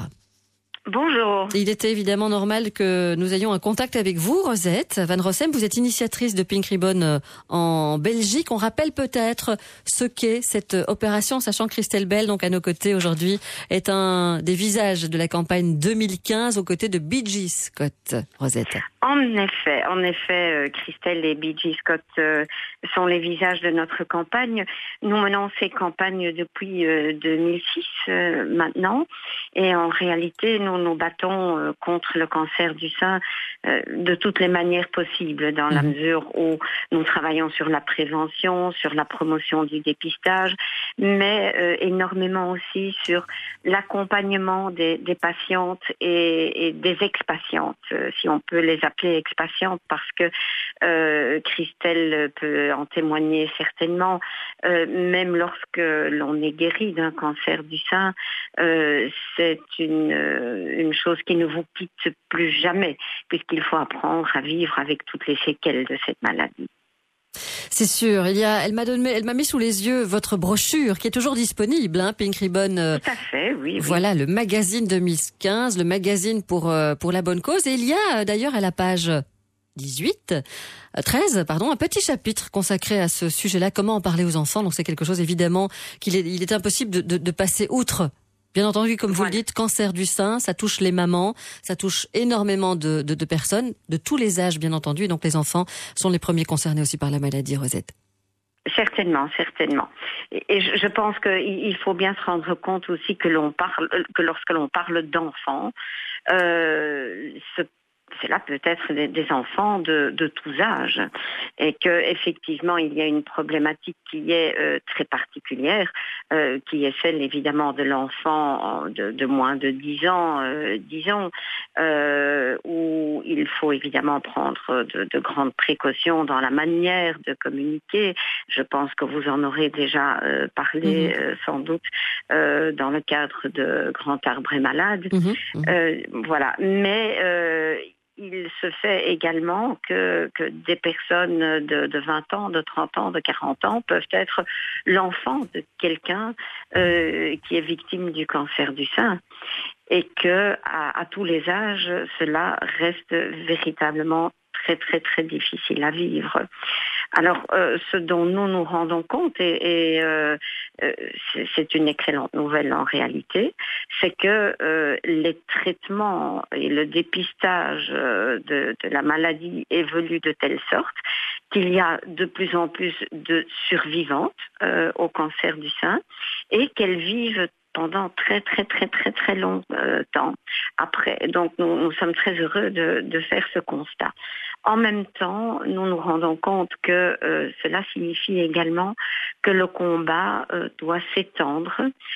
Bonjour. Il était évidemment normal que nous ayons un contact avec vous, Rosette Van Rossem. Vous êtes initiatrice de Pink Ribbon en Belgique. On rappelle peut-être ce qu'est cette opération, sachant que Christelle Bell, donc à nos côtés aujourd'hui, est un des visages de la campagne deux mille quinze aux côtés de B G Scott. Rosette. En effet, en effet, Christelle et B G Scott euh, sont les visages de notre campagne. Nous menons ces campagnes depuis euh, deux mille six euh, maintenant, et en réalité, nous nous battons euh, contre le cancer du sein euh, de toutes les manières possibles, dans mmh. la mesure où nous travaillons sur la prévention, sur la promotion du dépistage, mais euh, énormément aussi sur l'accompagnement des, des patientes et, et des ex-patientes, euh, si on peut les appeler ex-patientes, parce que euh, Christelle peut en témoigner certainement, euh, même lorsque l'on est guéri d'un cancer du sein, euh, c'est une, une chose qui ne vous quitte plus jamais, puisqu'il faut apprendre à vivre avec toutes les séquelles de cette maladie. C'est sûr. Il y a, elle m'a donné, elle m'a mis sous les yeux votre brochure qui est toujours disponible, hein, Pink Ribbon. Euh, Tout à fait, oui, oui. Voilà, le magazine deux mille quinze, le magazine pour euh, pour la bonne cause. Et il y a d'ailleurs à la page dix-huit, treize, pardon, un petit chapitre consacré à ce sujet-là. Comment en parler aux enfants? Donc c'est quelque chose évidemment qu'il est, il est impossible de, de, de passer outre. Bien entendu, comme vous voilà. le dites, cancer du sein, ça touche les mamans, ça touche énormément de, de, de personnes, de tous les âges, bien entendu. Et donc les enfants sont les premiers concernés aussi par la maladie, Rosette. Certainement, certainement. Et je, je pense qu'il faut bien se rendre compte aussi que l'on parle, que lorsque l'on parle d'enfants, euh, ce cela peut être des, des enfants de, de tous âges, et que effectivement il y a une problématique qui est euh, très particulière, euh, qui est celle évidemment de l'enfant de, de moins de dix ans, euh, disons, euh, où il faut évidemment prendre de, de grandes précautions dans la manière de communiquer. Je pense que vous en aurez déjà euh, parlé, mmh. euh, sans doute, euh, dans le cadre de Grand Arbre et Malade. Mmh. Mmh. Euh, voilà, mais euh, il se fait également que, que des personnes de, de vingt ans, de trente ans, de quarante ans peuvent être l'enfant de quelqu'un euh, qui est victime du cancer du sein, et que à, à tous les âges, cela reste véritablement très très très difficile à vivre. Alors, euh, ce dont nous nous rendons compte, et, et euh, euh, c'est, c'est une excellente nouvelle en réalité, c'est que euh, les traitements et le dépistage euh, de, de la maladie évoluent de telle sorte qu'il y a de plus en plus de survivantes euh, au cancer du sein et qu'elles vivent pendant très très très très très longtemps euh, après. Donc nous, nous sommes très heureux de, de faire ce constat. En même temps, nous nous rendons compte que euh, cela signifie également que le combat euh, doit s'étendre,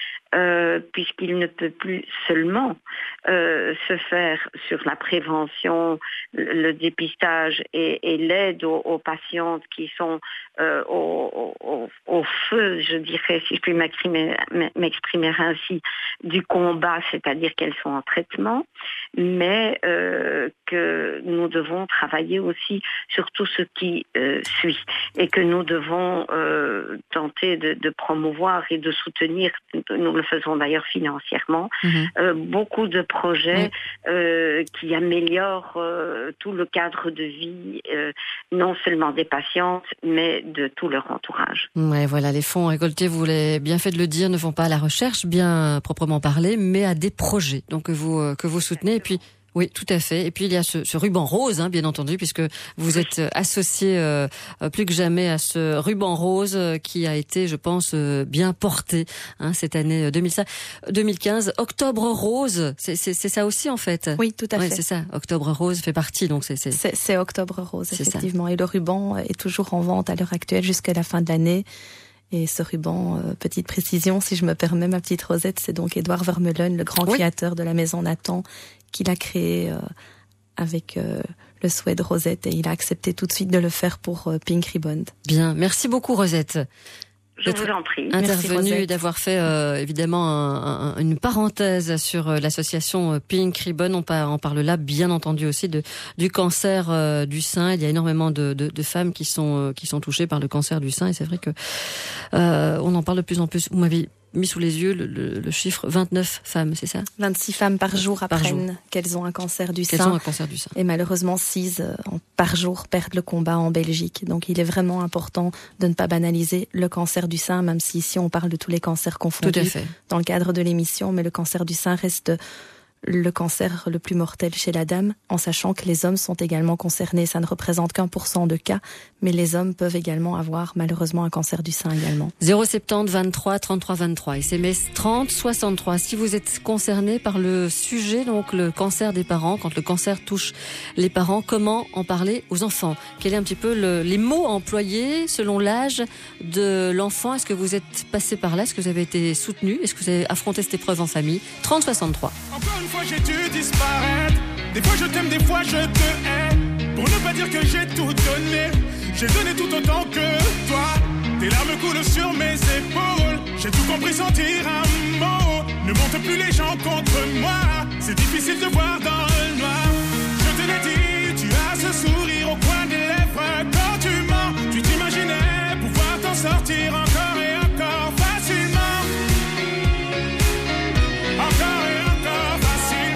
euh, puisqu'il ne peut plus seulement euh, se faire sur la prévention, le, le dépistage et, et l'aide aux, aux patientes qui sont euh, au, au, au feu, je dirais, si je puis m'exprimer, m'exprimer ainsi, du combat, c'est-à-dire qu'elles sont en traitement, mais euh, que nous devons travailler aussi sur tout ce qui euh, suit et que nous devons euh, tenter de, de promouvoir et de soutenir, nous le faisons d'ailleurs financièrement, mmh. euh, beaucoup de projets mmh. euh, qui améliorent euh, tout le cadre de vie, euh, non seulement des patientes, mais de tout leur entourage. Ouais, voilà, les fonds récoltés, vous l'avez bien fait de le dire, ne vont pas à la recherche, bien proprement parler, mais à des projets donc que vous que vous soutenez. Et puis oui, tout à fait. Et puis il y a ce, ce ruban rose, hein, bien entendu, puisque vous êtes associé euh, plus que jamais à ce ruban rose euh, qui a été, je pense, euh, bien porté hein, cette année deux mille quinze. Octobre rose, c'est, c'est, c'est ça aussi en fait. Oui, tout à ouais, fait. C'est ça. Octobre rose fait partie, donc c'est c'est. C'est, c'est Octobre rose, c'est effectivement. Ça. Et le ruban est toujours en vente à l'heure actuelle jusqu'à la fin de l'année. Et ce ruban, euh, petite précision, si je me permets, ma petite Rosette, c'est donc Édouard Vermeulen, le grand oui. créateur de la Maison Nathan, qui l'a créé euh, avec euh, le souhait de Rosette, et il a accepté tout de suite de le faire pour euh, Pink Ribbon. Bien, merci beaucoup Rosette. Je vous en prie. Intervenu, d'avoir fait euh, évidemment un, un, une parenthèse sur euh, l'association Pink Ribbon. On, par, on parle là, bien entendu, aussi de du cancer euh, du sein. Il y a énormément de, de, de femmes qui sont euh, qui sont touchées par le cancer du sein, et c'est vrai que euh, on en parle de plus en plus. Vous m'avez mis sous les yeux le, le, le chiffre vingt-neuf femmes, c'est ça ? vingt-six femmes par jour apprennent par jour. qu'elles ont un cancer du qu'elles sein. Ont un cancer du sein. Et malheureusement, six euh, par jour perdent le combat en Belgique. Donc il est vraiment important de ne pas banaliser le cancer du sein, même si ici on parle de tous les cancers confondus. Tout à fait. Dans le cadre de l'émission, mais le cancer du sein reste le cancer le plus mortel chez la dame, en sachant que les hommes sont également concernés. Ça ne représente qu'un pour cent de cas, mais les hommes peuvent également avoir malheureusement un cancer du sein également. zéro soixante-dix vingt-trois trente-trois vingt-trois, S M S trente soixante-trois. Si vous êtes concerné par le sujet, donc le cancer des parents, quand le cancer touche les parents, comment en parler aux enfants ? Quels sont un petit peu le, les mots employés selon l'âge de l'enfant ? Est-ce que vous êtes passé par là ? Est-ce que vous avez été soutenu ? Est-ce que vous avez affronté cette épreuve en famille ? trente soixante-trois. Des fois j'ai dû disparaître, des fois je t'aime, des fois je te hais. Pour ne pas dire que j'ai tout donné, j'ai donné tout autant que toi. Tes larmes coulent sur mes épaules, j'ai tout compris, sentir un mot. Ne monte plus les gens contre moi, c'est difficile de voir dans le noir. Je te l'ai dit, tu as ce sourire au coin des lèvres. Quand tu mens, tu t'imaginais pouvoir t'en sortir encore et encore facilement. Encore et encore facilement.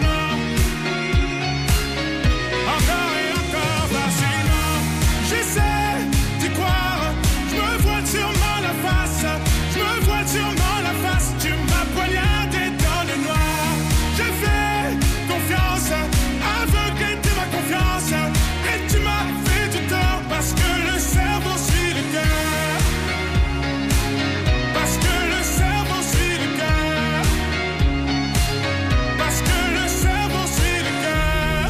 Sûrement la face, tu m'as poignardé dans le noir. J'ai fait confiance, aveuglé de ma confiance, et tu m'as fait du tort parce que le cerveau suit le cœur. Parce que le cerveau suit le cœur. Parce que le cerveau suit le cœur.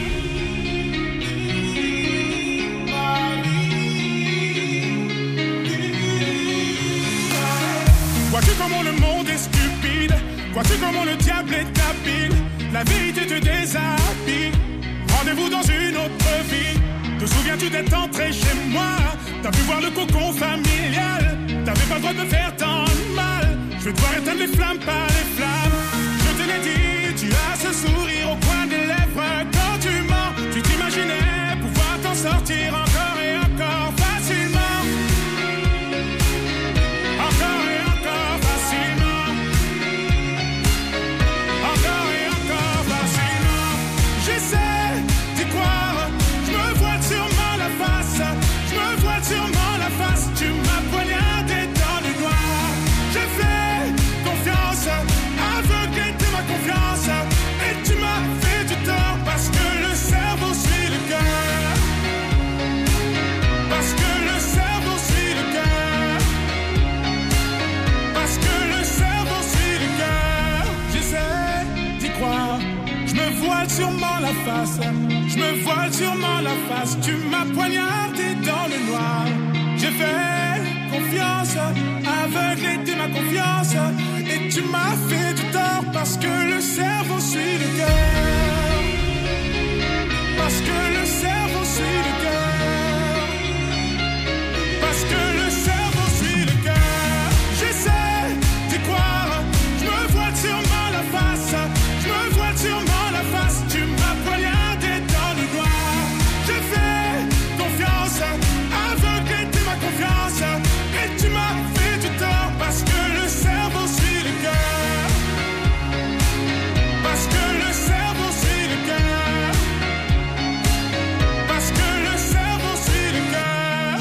Vois-tu comment le monde est stupide? Vois-tu comment le diable est habile? La vérité te déshabille. Rendez-vous dans une autre vie. Te souviens-tu d'être entré chez moi? T'as pu voir le cocon familial. T'avais pas le droit de me faire tant de mal. Je vais devoir éteindre les flammes par les flammes. Je te l'ai dit, tu as ce sourire au coin des lèvres. Quand tu mens, tu t'imaginais pouvoir t'en sortir encore et encore facilement. Encore et encore facilement. Encore et encore facilement. J'essaie d'y croire. Je me vois sûrement la face. Je me vois sûrement me voiles sûrement la face. Tu m'as poignardé dans le noir. J'ai fait confiance, aveuglé de ma confiance. Et tu m'as fait du tort parce que le cerveau suit le cœur. Parce que le cerveau suit le cœur. Parce que le cerveau suit le cœur. J'essaie d'y croire. Je me voile sûrement la face. Je me voile sûrement la face. Tu m'as poignardé dans le noir. J'ai fait confiance, aveuglé de ma confiance. Et tu m'as fait du tort parce que le cerveau suit le cœur. Parce que le cerveau suit le cœur. Parce que le cerveau suit le cœur.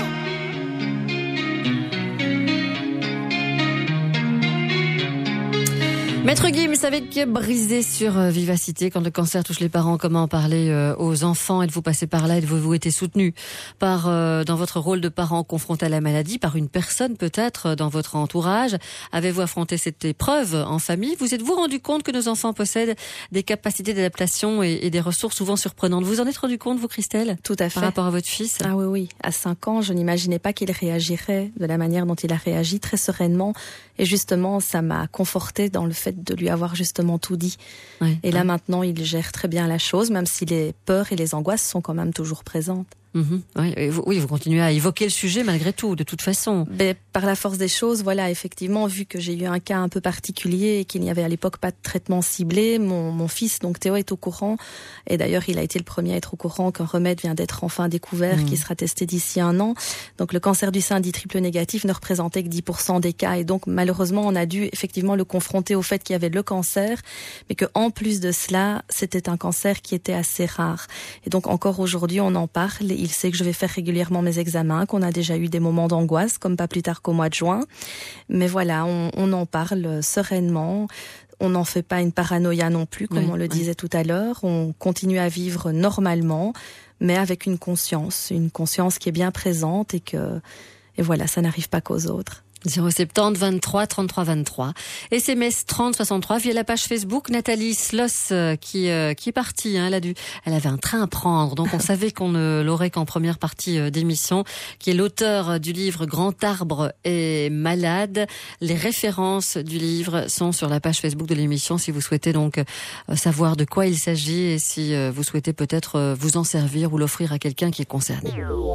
Maître Gims avec Brisé sur Vivacité. Quand le cancer touche les parents, comment en parler euh, aux enfants? Êtes-vous passé par là? Êtes-vous vous été soutenu par euh, dans votre rôle de parent confronté à la maladie par une personne peut-être dans votre entourage? Avez-vous affronté cette épreuve en famille? Vous êtes-vous rendu compte que nos enfants possèdent des capacités d'adaptation et, et des ressources souvent surprenantes? Vous en êtes rendu compte, vous, Christelle? Tout à fait. Par rapport à votre fils? Ah oui, oui. À cinq ans, je n'imaginais pas qu'il réagirait de la manière dont il a réagi, très sereinement. Et justement, ça m'a confortée dans le fait de lui avoir justement tout dit. Ouais, et là, ouais. maintenant, il gère très bien la chose, même si les peurs et les angoisses sont quand même toujours présentes. Mmh, oui, et vous, oui, vous continuez à évoquer le sujet malgré tout, de toute façon. Mais par la force des choses, voilà, effectivement, vu que j'ai eu un cas un peu particulier et qu'il n'y avait à l'époque pas de traitement ciblé, mon, mon fils, donc Théo, est au courant. Et d'ailleurs, il a été le premier à être au courant qu'un remède vient d'être enfin découvert, mmh. qui sera testé d'ici un an. Donc le cancer du sein dit triple négatif ne représentait que dix pour cent des cas. Et donc malheureusement, on a dû effectivement le confronter au fait qu'il y avait le cancer, mais que en plus de cela, c'était un cancer qui était assez rare. Et donc encore aujourd'hui, on en parle. Il sait que je vais faire régulièrement mes examens, qu'on a déjà eu des moments d'angoisse, comme pas plus tard qu'au mois de juin. Mais voilà, on, on en parle sereinement. On n'en fait pas une paranoïa non plus, comme oui, on le oui. disait tout à l'heure. On continue à vivre normalement, mais avec une conscience, une conscience qui est bien présente et que, et voilà, ça n'arrive pas qu'aux autres. zéro sept zéro vingt-trois trente-trois vingt-trois. S M S trente soixante-trois via la page Facebook. Nathalie Sloss qui euh, qui est partie. Hein, elle a dû, elle avait un train à prendre, donc on savait qu'on ne l'aurait qu'en première partie d'émission. Qui est l'auteur du livre Grand Arbre est malade. Les références du livre sont sur la page Facebook de l'émission. Si vous souhaitez donc euh, savoir de quoi il s'agit et si euh, vous souhaitez peut-être euh, vous en servir ou l'offrir à quelqu'un qui est concerné.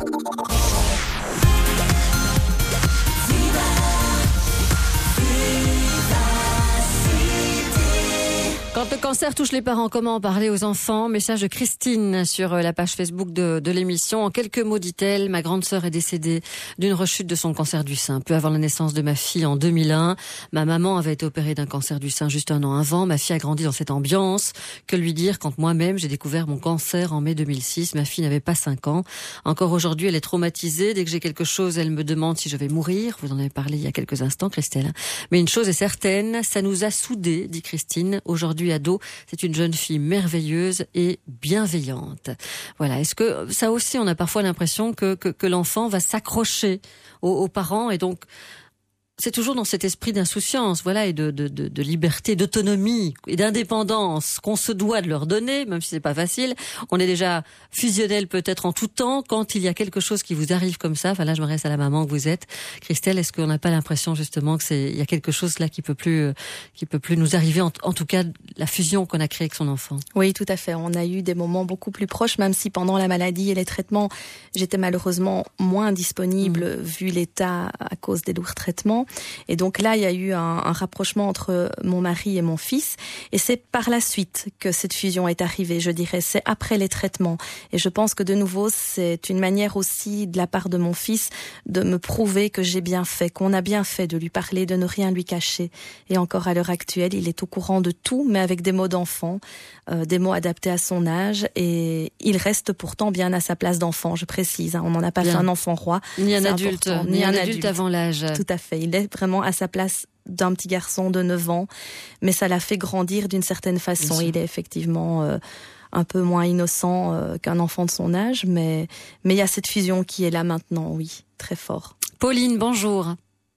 Quand le cancer touche les parents, comment en parler aux enfants? Message de Christine sur la page Facebook de, de l'émission. En quelques mots, dit-elle, ma grande sœur est décédée d'une rechute de son cancer du sein. Peu avant la naissance de ma fille en deux mille un, ma maman avait été opérée d'un cancer du sein juste un an avant. Ma fille a grandi dans cette ambiance. Que lui dire quand moi-même j'ai découvert mon cancer en mai deux mille six. Ma fille n'avait pas cinq ans. Encore aujourd'hui, elle est traumatisée. Dès que j'ai quelque chose, elle me demande si je vais mourir. Vous en avez parlé il y a quelques instants, Christelle. Mais une chose est certaine, ça nous a soudés, dit Christine. Aujourd'hui, ado, c'est une jeune fille merveilleuse et bienveillante. Voilà. Est-ce que ça aussi, on a parfois l'impression que que, que l'enfant va s'accrocher aux, aux parents et donc c'est toujours dans cet esprit d'insouciance, voilà, et de, de, de, de liberté, d'autonomie et d'indépendance qu'on se doit de leur donner, même si c'est pas facile. On est déjà fusionnel peut-être en tout temps. Quand il y a quelque chose qui vous arrive comme ça, enfin là, je me reste à la maman que vous êtes. Christelle, est-ce qu'on n'a pas l'impression justement que c'est, il y a quelque chose là qui peut plus, qui peut plus nous arriver, en, en tout cas, la fusion qu'on a créée avec son enfant? Oui, tout à fait. On a eu des moments beaucoup plus proches, même si pendant la maladie et les traitements, j'étais malheureusement moins disponible mmh. vu l'état à cause des lourds traitements. Et donc là, il y a eu un, un rapprochement entre mon mari et mon fils. Et c'est par la suite que cette fusion est arrivée, je dirais. C'est après les traitements. Et je pense que de nouveau, c'est une manière aussi de la part de mon fils de me prouver que j'ai bien fait, qu'on a bien fait de lui parler, de ne rien lui cacher. Et encore à l'heure actuelle, il est au courant de tout, mais avec des mots d'enfant, euh, des mots adaptés à son âge. Et il reste pourtant bien à sa place d'enfant, je précise. Hein. On n'en a pas bien. fait un enfant roi. Ni un adulte, ni, ni un, un adulte, adulte avant l'âge. Tout à fait. Il est vraiment à sa place d'un petit garçon de neuf ans, mais ça l'a fait grandir d'une certaine façon. Il est effectivement euh, un peu moins innocent euh, qu'un enfant de son âge, mais mais il y a cette fusion qui est là maintenant, oui, très fort. Pauline, bonjour.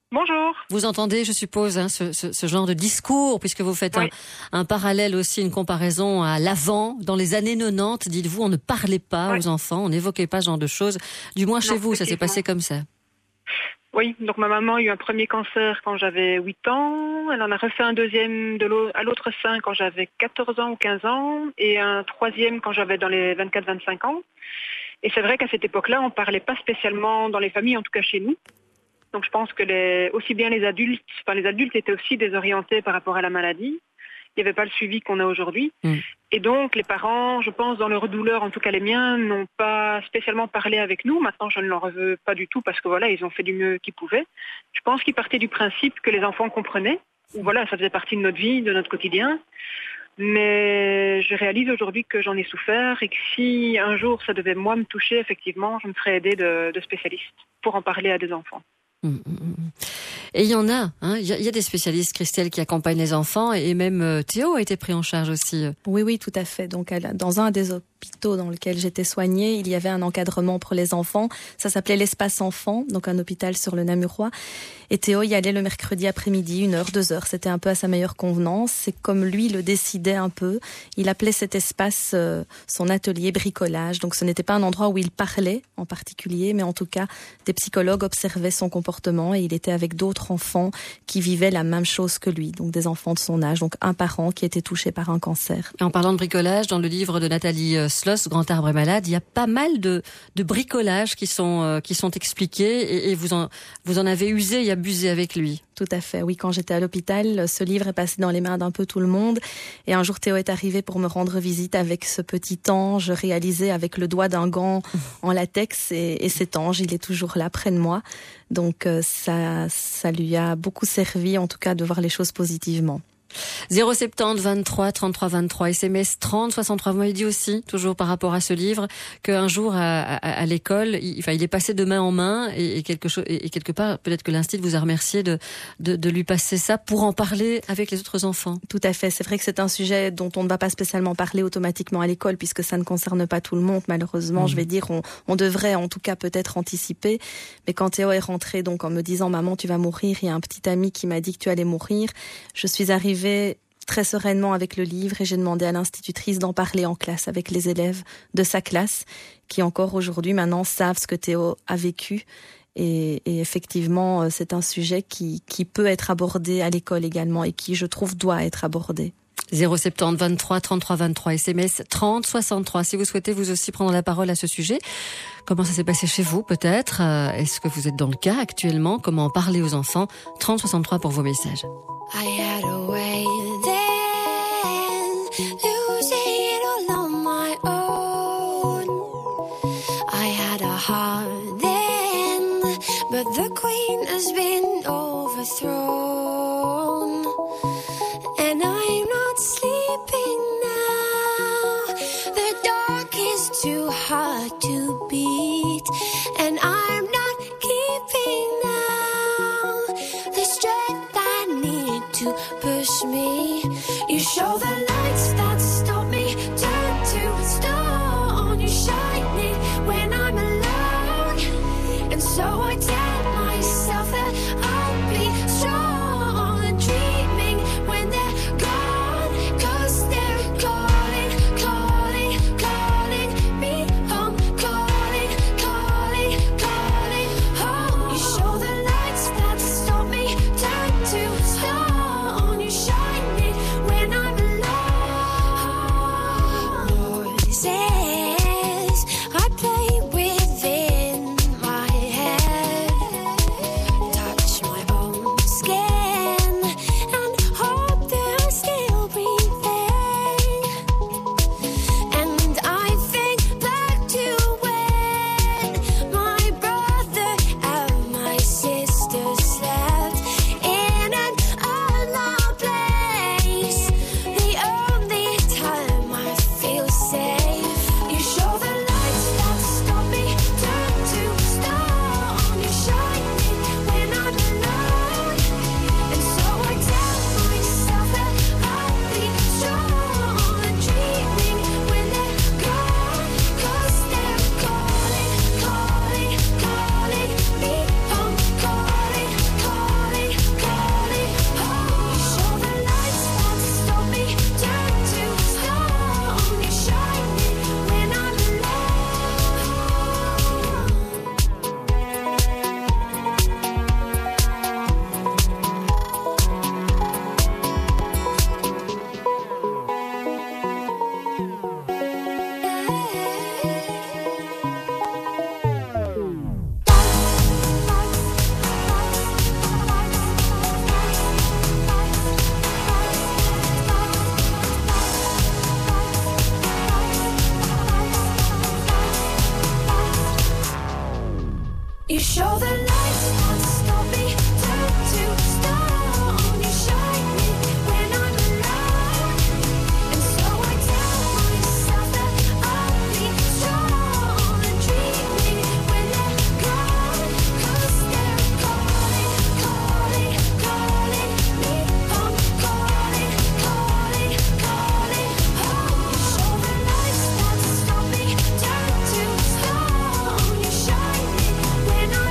Bonjour. Vous entendez, je suppose, hein, ce, ce, ce genre de discours, puisque vous faites oui. un, un parallèle aussi, une comparaison à l'avant. Dans les années quatre-vingt-dix, dites-vous, on ne parlait pas oui. aux enfants, on n'évoquait pas ce genre de choses. Du moins chez non, vous, ça s'est passé comme ça. Oui, donc ma maman a eu un premier cancer quand j'avais huit ans. Elle en a refait un deuxième de l'autre, à l'autre sein quand j'avais quatorze ans ou quinze ans. Et un troisième quand j'avais dans les vingt-quatre vingt-cinq ans. Et c'est vrai qu'à cette époque-là, on ne parlait pas spécialement dans les familles, en tout cas chez nous. Donc je pense que les, aussi bien les adultes, enfin les adultes étaient aussi désorientés par rapport à la maladie. Il n'y avait pas le suivi qu'on a aujourd'hui. Mmh. Et donc les parents, je pense, dans leur douleur, en tout cas les miens, n'ont pas spécialement parlé avec nous. Maintenant, je ne leur veux pas du tout parce que voilà, ils ont fait du mieux qu'ils pouvaient. Je pense qu'ils partaient du principe que les enfants comprenaient. Ou voilà, ça faisait partie de notre vie, de notre quotidien. Mais je réalise aujourd'hui que j'en ai souffert et que si un jour ça devait moi me toucher, effectivement, je me ferais aider de, de spécialistes pour en parler à des enfants. Et il y en a, hein, il y a, il y a des spécialistes, Christelle, qui accompagnent les enfants, et même euh, Théo a été pris en charge aussi. Oui, oui, tout à fait. Donc, elle, dans un des hôpitaux dans lequel j'étais soignée, il y avait un encadrement pour les enfants. Ça s'appelait l'espace enfant, donc un hôpital sur le Namurois. Et Théo y allait le mercredi après-midi, une heure, deux heures. C'était un peu à sa meilleure convenance. C'est comme lui le décidait un peu. Il appelait cet espace euh, son atelier bricolage. Donc, ce n'était pas un endroit où il parlait en particulier, mais en tout cas, des psychologues observaient son comportement et il était avec d'autres enfants qui vivaient la même chose que lui. Donc, des enfants de son âge. Donc, un parent qui était touché par un cancer. Et en parlant de bricolage, dans le livre de Nathalie Sloss, Grand arbre et malade, il y a pas mal de, de bricolages qui sont, euh, qui sont expliqués et, et vous en, vous en avez usé et abusé avec lui. Tout à fait. Oui, quand j'étais à l'hôpital, ce livre est passé dans les mains d'un peu tout le monde. Et un jour, Théo est arrivé pour me rendre visite avec ce petit ange réalisé avec le doigt d'un gant en latex. Et, et cet ange, il est toujours là près de moi. Donc, euh, ça, ça lui a beaucoup servi, en tout cas, de voir les choses positivement. zéro sept zéro vingt-trois trente-trois vingt-trois, S M S trente soixante-trois. Vous m'avez dit aussi, toujours par rapport à ce livre, qu'un jour à, à, à l'école, il, enfin, il est passé de main en main et, et quelque chose, et, et quelque part, peut-être que l'Institut vous a remercié de, de, de lui passer ça pour en parler avec les autres enfants. Tout à fait. C'est vrai que c'est un sujet dont on ne va pas spécialement parler automatiquement à l'école puisque ça ne concerne pas tout le monde. Malheureusement, mmh. je vais dire, on, on devrait en tout cas peut-être anticiper. Mais quand Théo est rentré, donc en me disant maman, tu vas mourir, il y a un petit ami qui m'a dit que tu allais mourir. Je suis arrivée très sereinement avec le livre et j'ai demandé à l'institutrice d'en parler en classe avec les élèves de sa classe qui encore aujourd'hui maintenant savent ce que Théo a vécu et, et effectivement c'est un sujet qui, qui peut être abordé à l'école également et qui je trouve doit être abordé. zéro sept zéro vingt-trois trente-trois vingt-trois, S M S trente soixante-trois. Si vous souhaitez vous aussi prendre la parole à ce sujet, comment ça s'est passé chez vous peut-être? Est-ce que vous êtes dans le cas actuellement? Comment parler aux enfants? trente soixante-trois pour vos messages. I had a way then, losing it all on my own. I had a heart then, but the queen has been overthrown. And I'm not sleeping now, the dark is too hard to beat. And I'm not keeping now the strength I need to push me. You show the lights that stop me, turn to stone. You shine it when I'm alone, and so I tell myself that I'll be strong and dreaming when they're gone, 'cause they're calling, calling, calling me home, calling, You show the lights won't stop me, turn to stone. You shine me when I'm alone, and so I tell myself that I'll be strong and dreaming when they're gone, 'cause they're calling, calling, calling me home, calling, calling, calling home. You show the lights won't stop me, turn to stone. You shine me when I'm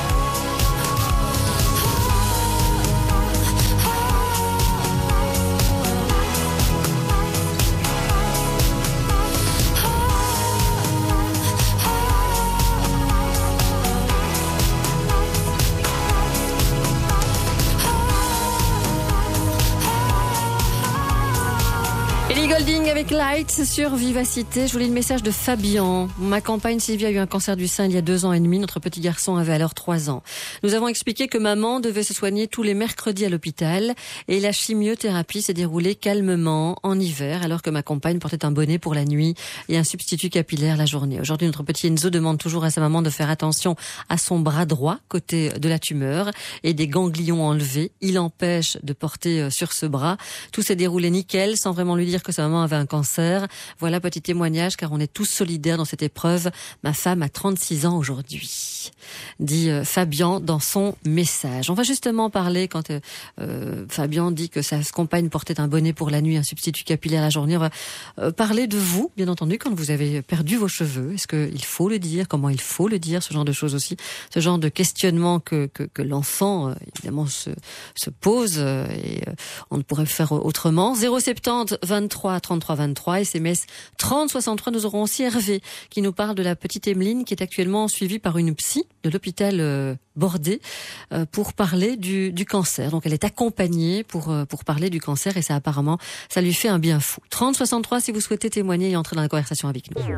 Ellie Goulding avec Lights sur Vivacité. Je voulais le message de Fabien. Ma compagne Sylvie a eu un cancer du sein il y a deux ans et demi. Notre petit garçon avait alors trois ans. Nous avons expliqué que maman devait se soigner tous les mercredis à l'hôpital et la chimiothérapie s'est déroulée calmement en hiver alors que ma compagne portait un bonnet pour la nuit et un substitut capillaire la journée. Aujourd'hui, notre petit Enzo demande toujours à sa maman de faire attention à son bras droit, côté de la tumeur et des ganglions enlevés. Il empêche de porter sur ce bras. Tout s'est déroulé nickel sans vraiment lui dire que sa maman avait un cancer. Voilà, petit témoignage, car on est tous solidaires dans cette épreuve. Ma femme a trente-six ans aujourd'hui, dit euh, Fabien dans son message. On va justement parler, quand euh, euh, Fabien dit que sa compagne portait un bonnet pour la nuit, un substitut capillaire la journée, on va euh, parler de vous, bien entendu, quand vous avez perdu vos cheveux. Est-ce qu'il faut le dire? Comment il faut le dire? Ce genre de choses aussi. Ce genre de questionnement que, que, que l'enfant, euh, évidemment, se, se pose euh, et euh, on ne pourrait faire autrement. zéro sept zéro vingt-trois trente-trois vingt-trois, S M S trente soixante-trois. Nous aurons aussi Hervé qui nous parle de la petite Emeline qui est actuellement suivie par une psy de l'hôpital euh, Bordé euh, pour parler du, du cancer. Donc elle est accompagnée pour, euh, pour parler du cancer et ça apparemment, ça lui fait un bien fou. trente soixante-trois si vous souhaitez témoigner et entrer dans la conversation avec nous.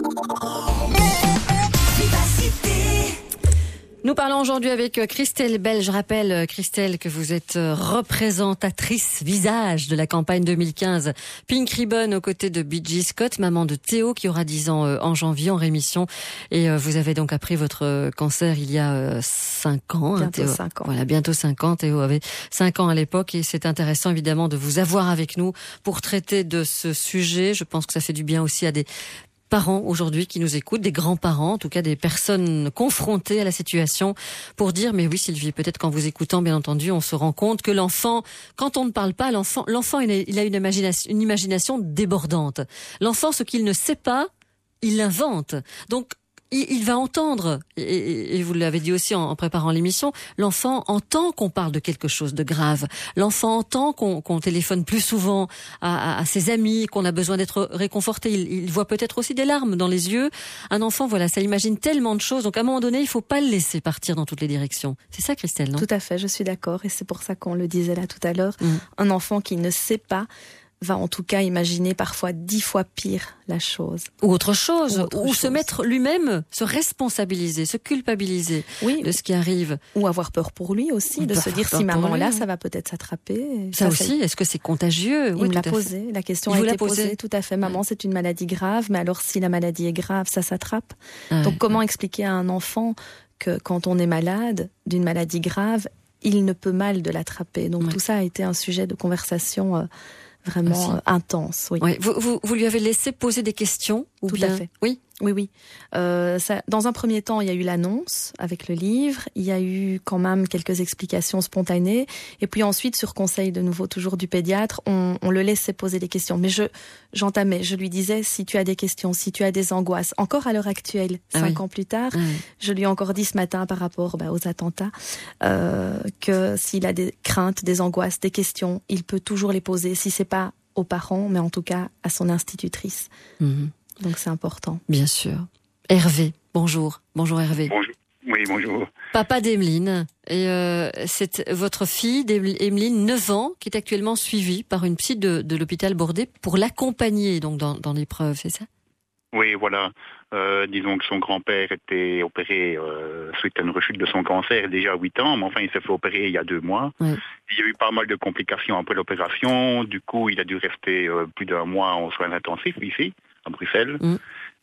Nous parlons aujourd'hui avec Christelle Bell. Je rappelle, Christelle, que vous êtes représentatrice visage de la campagne deux mille quinze Pink Ribbon aux côtés de B G Scott, maman de Théo qui aura dix ans en janvier, en rémission. Et vous avez donc appris votre cancer il y a cinq ans. Bientôt hein, Théo. cinq ans. Voilà, bientôt cinq ans. Théo avait cinq ans à l'époque et c'est intéressant évidemment de vous avoir avec nous pour traiter de ce sujet. Je pense que ça fait du bien aussi à des parents aujourd'hui qui nous écoutent, des grands-parents, en tout cas des personnes confrontées à la situation, pour dire, mais oui Sylvie, peut-être qu'en vous écoutant, bien entendu, on se rend compte que l'enfant, quand on ne parle pas, l'enfant, l'enfant il a, il a une imagination, une imagination débordante. L'enfant, ce qu'il ne sait pas, il l'invente. Donc, il, il va entendre, et, et, et vous l'avez dit aussi en, en préparant l'émission, l'enfant entend qu'on parle de quelque chose de grave. L'enfant entend qu'on, qu'on téléphone plus souvent à, à, à ses amis, qu'on a besoin d'être réconforté. Il, il voit peut-être aussi des larmes dans les yeux. Un enfant, voilà, ça imagine tellement de choses. Donc à un moment donné, il faut pas le laisser partir dans toutes les directions. C'est ça, Christelle, non? Tout à fait, je suis d'accord. Et c'est pour ça qu'on le disait là tout à l'heure. Mmh. Un enfant qui ne sait pas va en tout cas imaginer parfois dix fois pire la chose. Ou autre chose, ou, autre ou chose. se mettre lui-même, se responsabiliser, se culpabiliser oui. de ce qui arrive. Ou avoir peur pour lui aussi, ou de se dire si maman là, ça va peut-être s'attraper. Ça, ça aussi, est-ce que c'est contagieux? Il oui, me l'a posé, la question Il a vous été l'a posé. posée, tout à fait. Maman, c'est une maladie grave, mais alors si la maladie est grave, ça s'attrape. Ah Donc ouais. comment expliquer à un enfant que quand on est malade d'une maladie grave, il ne peut mal de l'attraper. Donc ouais. tout ça a été un sujet de conversation euh, vraiment euh, intense. Oui. Ouais. Vous, vous, vous lui avez laissé poser des questions ou Tout bien... à fait. Oui. Oui, oui. Euh, ça, dans un premier temps, il y a eu l'annonce avec le livre. Il y a eu quand même quelques explications spontanées. Et puis ensuite, sur conseil de nouveau toujours du pédiatre, on, on le laissait poser des questions. Mais je, j'entamais, je lui disais, si tu as des questions, si tu as des angoisses, encore à l'heure actuelle, ah cinq oui. ans plus tard, ah oui. je lui ai encore dit ce matin par rapport bah, aux attentats, euh, que s'il a des craintes, des angoisses, des questions, il peut toujours les poser. Si c'est pas aux parents, mais en tout cas à son institutrice. Mmh. Donc c'est important. Bien sûr. Hervé, bonjour. Bonjour Hervé. Bonjour. Oui, bonjour. Papa d'Emeline. Et euh, c'est votre fille, Emeline, neuf ans, qui est actuellement suivie par une psy de, de l'hôpital Bordé pour l'accompagner donc dans, dans l'épreuve, c'est ça? Oui, voilà. Euh, disons que son grand-père était opéré euh, suite à une rechute de son cancer déjà à huit ans, mais enfin il s'est fait opérer il y a deux mois. Oui. Il y a eu pas mal de complications après l'opération, du coup il a dû rester euh, plus d'un mois en soins intensifs ici, à Bruxelles. Mm.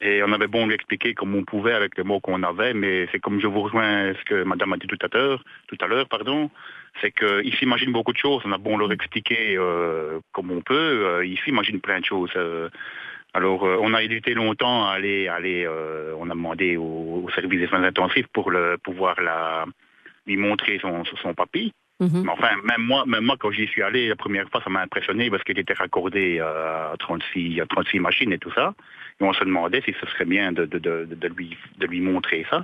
Et on avait bon lui expliquer comme on pouvait avec les mots qu'on avait, mais c'est comme je vous rejoins ce que madame a dit tout à l'heure, tout à l'heure, pardon, c'est qu'ils s'imaginent beaucoup de choses. On a bon leur expliquer euh, comme on peut, euh, ils s'imaginent plein de choses. Euh, alors, euh, on a hésité longtemps à aller, aller euh, on a demandé au, au service des soins intensifs pour le, pouvoir la, lui montrer son, son papy. Mm-hmm. Mais enfin, même moi, même moi, quand j'y suis allé la première fois, ça m'a impressionné parce qu'il était raccordé à trente-six, à trente-six machines et tout ça. Et on se demandait si ce serait bien de, de, de, de, lui, de lui montrer ça.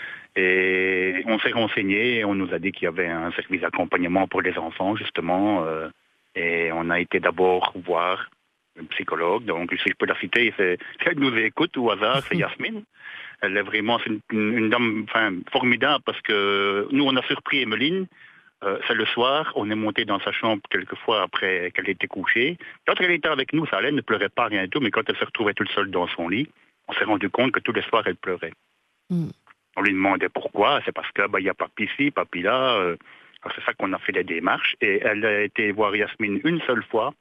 Et on s'est renseigné et on nous a dit qu'il y avait un service d'accompagnement pour les enfants, justement. Euh, et on a été d'abord voir un psychologue. Donc, si je peux la citer, c'est, si elle nous écoute au hasard, c'est Yasmine. Elle est vraiment c'est une, une, une dame enfin, formidable parce que nous, on a surpris Emeline. Euh, c'est le soir, on est monté dans sa chambre quelquefois après qu'elle était couchée. Quand elle était avec nous, ça allait, elle ne pleurait pas, rien du tout, mais quand elle se retrouvait toute seule dans son lit, on s'est rendu compte que tous les soirs, elle pleurait. Mm. On lui demandait pourquoi, c'est parce qu'il bah, y a papi ici, papi là. Euh, alors c'est ça qu'on a fait les démarches. Et elle a été voir Yasmine une seule fois.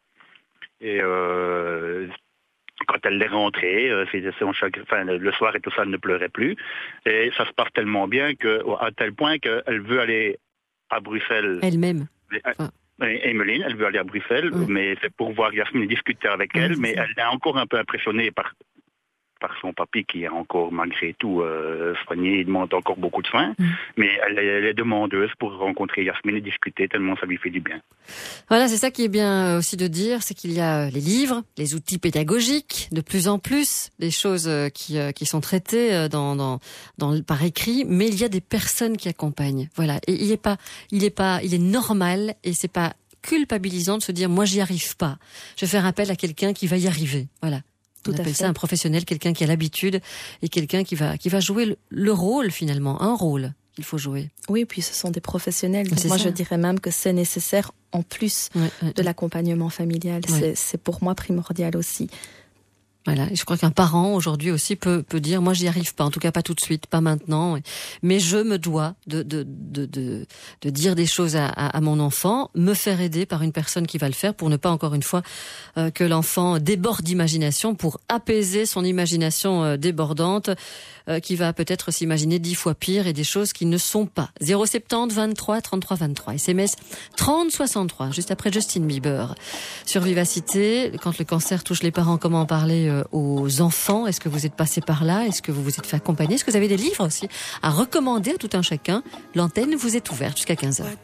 Et euh, quand elle est rentrée, euh, c'est, c'est chaque, enfin, le soir et tout ça, elle ne pleurait plus. Et ça se passe tellement bien, que, à tel point qu'elle veut aller à Bruxelles. Elle-même. Ah. Emeline, elle veut aller à Bruxelles, mmh. mais c'est pour voir Yasmine discuter avec mmh, elle, mais ça. Elle est encore un peu impressionnée par, par son papy qui est encore, malgré tout, euh, soigné, il demande encore beaucoup de soins, mmh. mais elle, elle est demandeuse pour rencontrer Yasmine et discuter, tellement ça lui fait du bien. Voilà, c'est ça qui est bien aussi de dire, c'est qu'il y a les livres, les outils pédagogiques, de plus en plus, les choses qui, qui sont traitées dans, dans, dans, par écrit, mais il y a des personnes qui accompagnent. Voilà, et il est pas, il est pas, il est normal et c'est pas culpabilisant de se dire moi j'y arrive pas. Je vais faire appel à quelqu'un qui va y arriver. Voilà. Tout On appelle ça un professionnel, quelqu'un qui a l'habitude et quelqu'un qui va qui va jouer le, le rôle finalement, un rôle qu'il faut jouer. Oui, puis ce sont des professionnels. Donc moi, ça. Je dirais même que c'est nécessaire en plus ouais, ouais, de l'accompagnement familial. Ouais. C'est, c'est pour moi primordial aussi. Voilà, et je crois qu'un parent aujourd'hui aussi peut peut dire moi j'y arrive pas, en tout cas pas tout de suite, pas maintenant, mais je me dois de de de de, de dire des choses à, à à mon enfant, me faire aider par une personne qui va le faire pour ne pas encore une fois euh, que l'enfant déborde d'imagination, pour apaiser son imagination euh, débordante euh, qui va peut-être s'imaginer dix fois pire et des choses qui ne sont pas. zéro sept zéro vingt-trois trente-trois vingt-trois, S M S trente soixante-trois, juste après Justin Bieber. Sur Vivacité, quand le cancer touche les parents, comment en parler aux enfants? Est-ce que vous êtes passé par là? Est-ce que vous vous êtes fait accompagner? Est-ce que vous avez des livres aussi à recommander à tout un chacun? L'antenne vous est ouverte jusqu'à quinze heures.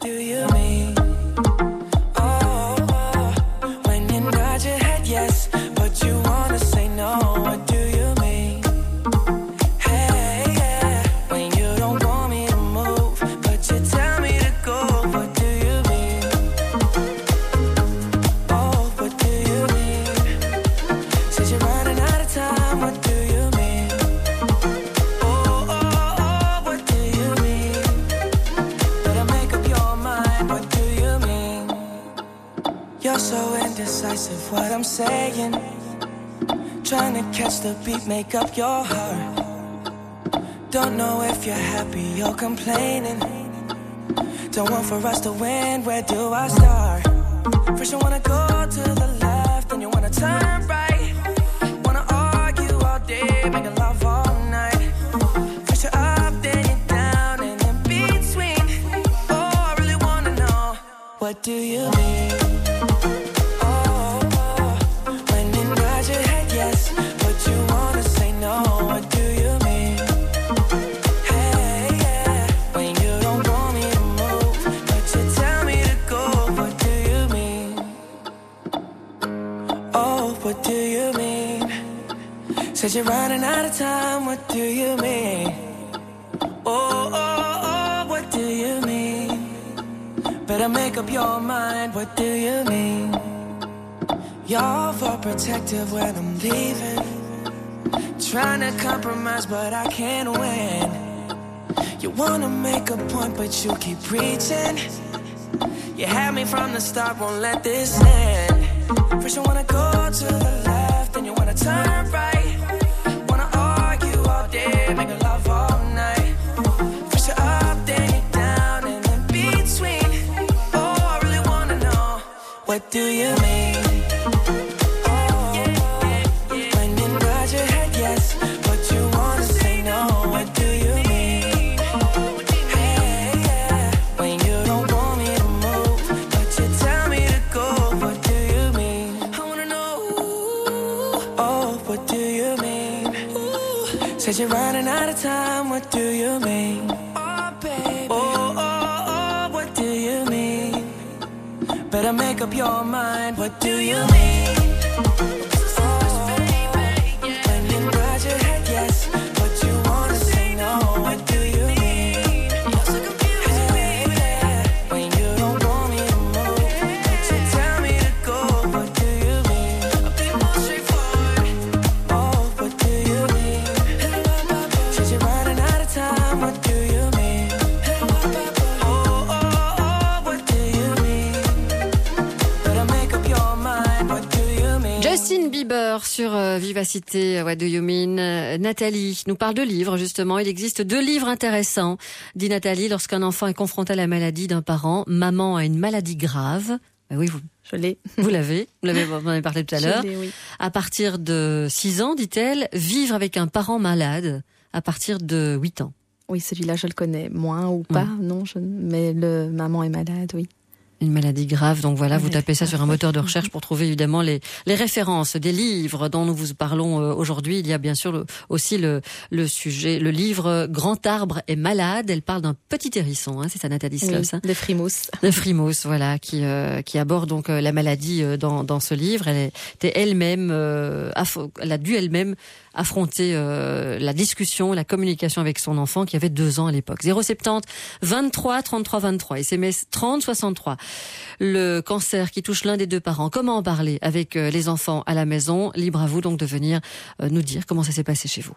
So indecisive what I'm saying, trying to catch the beat, make up your heart. Don't know if you're happy or complaining. Don't want for us to win, where do I start? First you wanna go to the left, then you wanna turn right. Wanna argue all day, making love all night. First you're up, then you're down, and in between. Oh, I really wanna know, what do you mean? Said you're running out of time, what do you mean? Oh, oh, oh, what do you mean? Better make up your mind, what do you mean? You're overprotective when I'm leaving. Trying to compromise, but I can't win. You wanna make a point, but you keep preaching. You had me from the start, won't let this end. First you wanna go to the left, then you wanna turn right. Making love all night. First you're up, then you're down, and in between. Oh, I really wanna know, what do you mean? Oh, when you nod your head yes, time, what do you mean? Oh, baby. Oh, oh, oh, what do you mean? Better make up your mind, what do you mean? Justin Bieber sur euh, Vivacité, What Do You Mean? Euh, Nathalie nous parle de livres, justement. Il existe deux livres intéressants, dit Nathalie, lorsqu'un enfant est confronté à la maladie d'un parent. Maman a une maladie grave. Ben oui, vous, je l'ai. Vous l'avez, vous l'avez, vous en avez parlé tout à l'heure. Je l'ai, oui. À partir de six ans, dit-elle, vivre avec un parent malade à partir de huit ans. Oui, celui-là, je le connais. Moins ou pas, mmh. non, je... mais le maman est malade, oui. Une maladie grave, donc voilà, vous tapez ça sur un moteur de recherche pour trouver évidemment les, les références des livres dont nous vous parlons aujourd'hui. Il y a bien sûr le, aussi le, le sujet, le livre Grand Arbre est malade. Elle parle d'un petit hérisson, hein, c'est ça Nathalie Sloss, oui, hein, de Frimousse. De Frimousse, voilà, qui, euh, qui aborde donc la maladie dans, dans ce livre. Elle était elle-même, euh, aff- elle a dû elle-même affronter euh, la discussion, la communication avec son enfant qui avait deux ans à l'époque. zéro sept zéro vingt-trois trente-trois vingt-trois, S M S trente soixante-trois. Le cancer qui touche l'un des deux parents. Comment en parler avec euh, les enfants à la maison? Libre à vous donc de venir euh, nous dire comment ça s'est passé chez vous.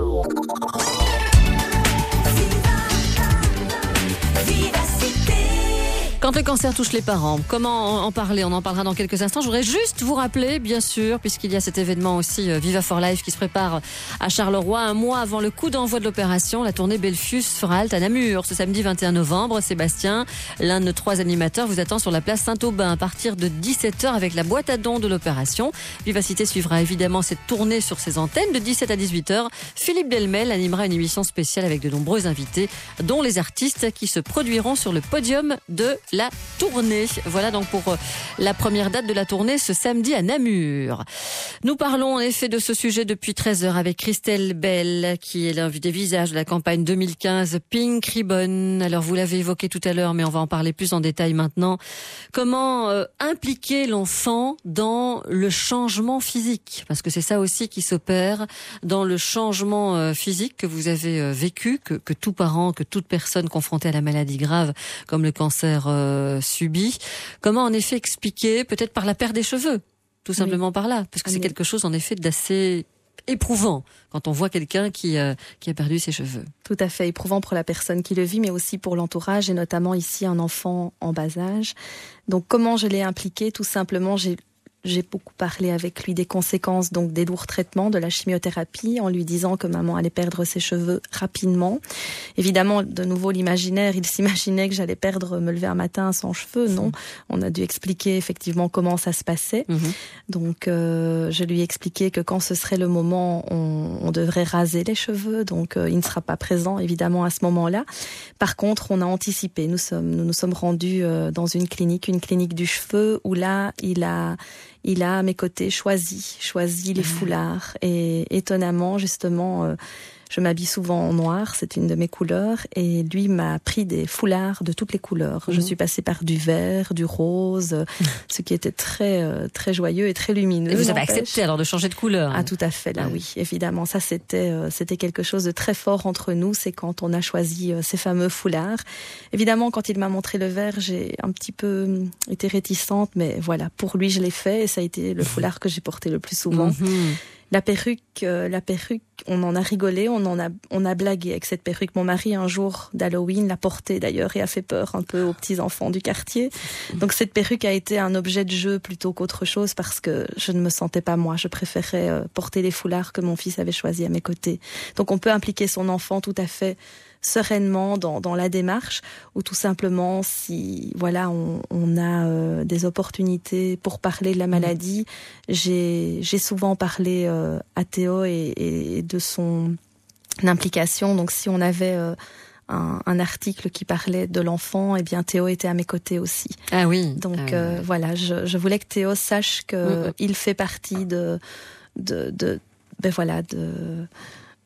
Quand le cancer touche les parents, comment en parler? On en parlera dans quelques instants. Je voudrais juste vous rappeler, bien sûr, puisqu'il y a cet événement aussi euh, Viva for Life qui se prépare à Charleroi, un mois avant le coup d'envoi de l'opération. La tournée Belfius fera halte à Namur ce samedi vingt et un novembre. Sébastien, l'un de nos trois animateurs, vous attend sur la place Saint-Aubin à partir de dix-sept heures avec la boîte à dons de l'opération. Vivacité suivra évidemment cette tournée sur ses antennes de dix-sept à dix-huit heures. Philippe Delmel animera une émission spéciale avec de nombreux invités, dont les artistes qui se produiront sur le podium de la tournée. Voilà donc pour la première date de la tournée ce samedi à Namur. Nous parlons en effet de ce sujet depuis treize heures avec Christelle Bell qui est l'invitée visage de la campagne deux mille quinze Pink Ribbon. Alors vous l'avez évoqué tout à l'heure mais on va en parler plus en détail maintenant. Comment euh, impliquer l'enfant dans le changement physique? Parce que c'est ça aussi qui s'opère dans le changement euh, physique que vous avez euh, vécu, que, que tout parent, que toute personne confrontée à la maladie grave comme le cancer euh, subi. Comment en effet expliquer, peut-être par la perte des cheveux, tout simplement oui. par là, parce que ah, c'est mais... quelque chose en effet d'assez éprouvant quand on voit quelqu'un qui, euh, qui a perdu ses cheveux. Tout à fait éprouvant pour la personne qui le vit, mais aussi pour l'entourage et notamment ici un enfant en bas âge. Donc comment je l'ai impliqué? Tout simplement, j'ai J'ai beaucoup parlé avec lui des conséquences donc des lourds traitements, de la chimiothérapie, en lui disant que maman allait perdre ses cheveux rapidement. Évidemment, de nouveau l'imaginaire, il s'imaginait que j'allais perdre, me lever un matin sans cheveux. Non, on a dû expliquer effectivement comment ça se passait. Mmh. Donc, euh, je lui ai expliqué que quand ce serait le moment, on, on devrait raser les cheveux. Donc, euh, il ne sera pas présent évidemment à ce moment-là. Par contre, on a anticipé. Nous sommes, nous nous sommes rendus euh, dans une clinique, une clinique du cheveu, où là, il a Il a à mes côtés choisi, choisi les foulards. Et étonnamment, justement, euh, je m'habille souvent en noir, c'est une de mes couleurs. Et lui m'a pris des foulards de toutes les couleurs. Mmh. Je suis passée par du vert, du rose, mmh. ce qui était très euh, très joyeux et très lumineux. Et vous avez accepté alors de changer de couleur? Ah, tout à fait, là, oui. oui. Évidemment, ça c'était euh, c'était quelque chose de très fort entre nous. C'est quand on a choisi euh, ces fameux foulards. Évidemment, quand il m'a montré le vert, j'ai un petit peu été réticente, mais voilà, pour lui, je l'ai fait et ça a été le foulard que j'ai porté le plus souvent. Mmh. La perruque, euh, la perruque, on en a rigolé, on en a, on a blagué avec cette perruque. Mon mari, un jour d'Halloween, l'a portée d'ailleurs et a fait peur un peu aux petits enfants du quartier. Donc cette perruque a été un objet de jeu plutôt qu'autre chose parce que je ne me sentais pas moi. Je préférais euh, porter les foulards que mon fils avait choisi à mes côtés. Donc on peut impliquer son enfant tout à fait sereinement dans, dans la démarche, ou tout simplement si voilà on, on a euh, des opportunités pour parler de la maladie. J'ai, j'ai souvent parlé euh, à Théo et, et de son implication. Donc si on avait euh, un, un article qui parlait de l'enfant, eh bien Théo était à mes côtés aussi. Ah oui. Donc ah euh, oui. voilà, je, je voulais que Théo sache que mmh. il fait partie de de, de ben voilà de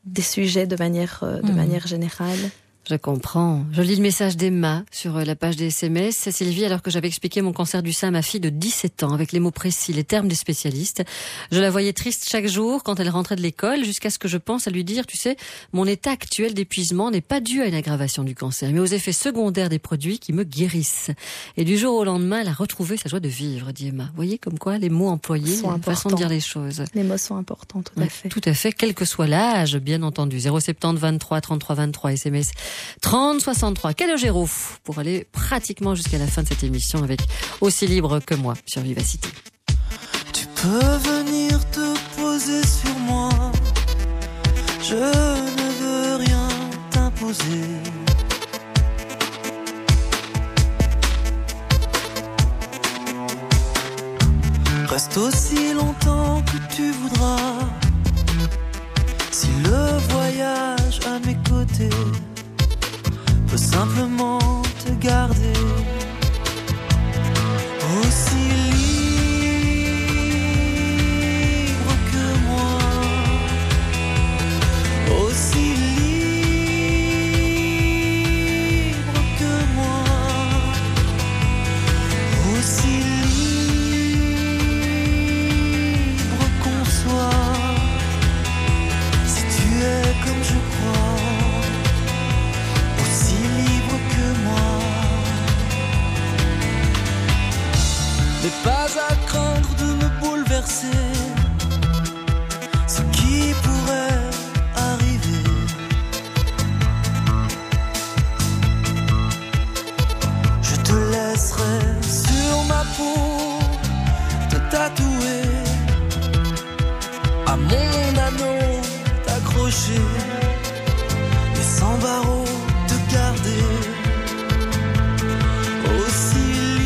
des sujets de manière, euh, de Mmh. manière générale. Je comprends. Je lis le message d'Emma sur la page des S M S. C'est Sylvie, alors que j'avais expliqué mon cancer du sein à ma fille de dix-sept ans, avec les mots précis, les termes des spécialistes. Je la voyais triste chaque jour quand elle rentrait de l'école, jusqu'à ce que je pense à lui dire, tu sais, mon état actuel d'épuisement n'est pas dû à une aggravation du cancer, mais aux effets secondaires des produits qui me guérissent. Et du jour au lendemain, elle a retrouvé sa joie de vivre, dit Emma. Vous voyez comme quoi les mots employés, Sont une façon de importants. dire les choses. Les mots sont importants, tout à Ouais, fait. Tout à fait, quel que soit l'âge, bien entendu. zéro sept zéro vingt-trois trente-trois vingt-trois S M S trente soixante-trois. Calogero pour aller pratiquement jusqu'à la fin de cette émission avec Aussi libre que moi sur Vivacité. Tu peux venir te poser sur moi, je ne veux rien t'imposer. Reste aussi longtemps que tu voudras, si le voyage à mes côtés peut simplement te garder aussi libre que moi, aussi libre que moi, aussi libre qu'on soit, si tu es comme je crois. Mais pas à craindre de me bouleverser, ce qui pourrait arriver. Je te laisserai sur ma peau te tatouer, à mon anneau t'accrocher, et sans barreaux te garder. Aussi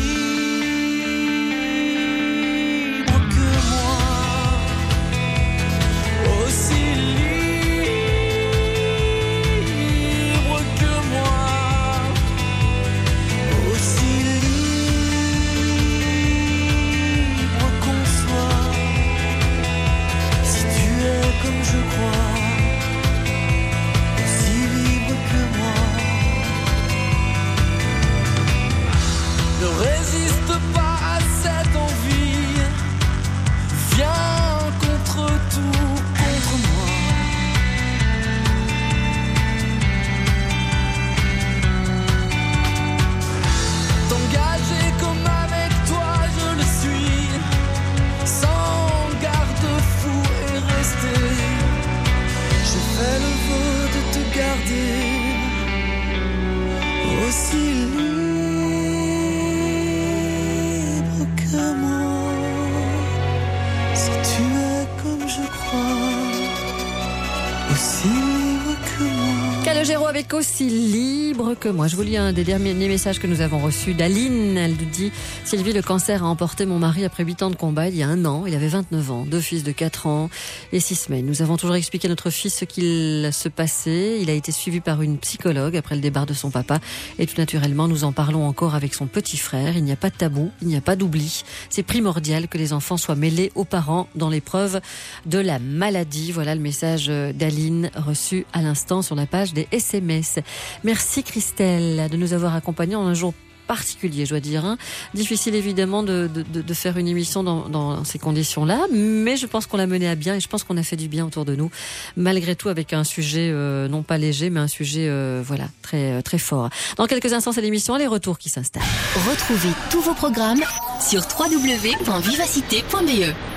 Calogero avec Aussi libre que moi. Je vous lis un des derniers messages que nous avons reçus d'Aline. Elle nous dit: Sylvie, le cancer a emporté mon mari après huit ans de combat il y a un an. Il avait vingt-neuf ans, deux fils de quatre ans et six semaines. Nous avons toujours expliqué à notre fils ce qu'il se passait. Il a été suivi par une psychologue après le départ de son papa. Et tout naturellement, nous en parlons encore avec son petit frère. Il n'y a pas de tabou, il n'y a pas d'oubli. C'est primordial que les enfants soient mêlés aux parents dans l'épreuve de la maladie. Voilà le message d'Aline reçu à l'instant sur la page des S M S. Merci Christelle de nous avoir accompagnés en un jour particulier, je dois dire. Hein. Difficile évidemment de, de, de faire une émission dans, dans ces conditions-là, mais je pense qu'on l'a menée à bien et je pense qu'on a fait du bien autour de nous, malgré tout avec un sujet euh, non pas léger, mais un sujet euh, voilà très très fort. Dans quelques instants, c'est l'émission Les Retours qui s'installe. Retrouvez tous vos programmes sur w w w point vivacité point b e.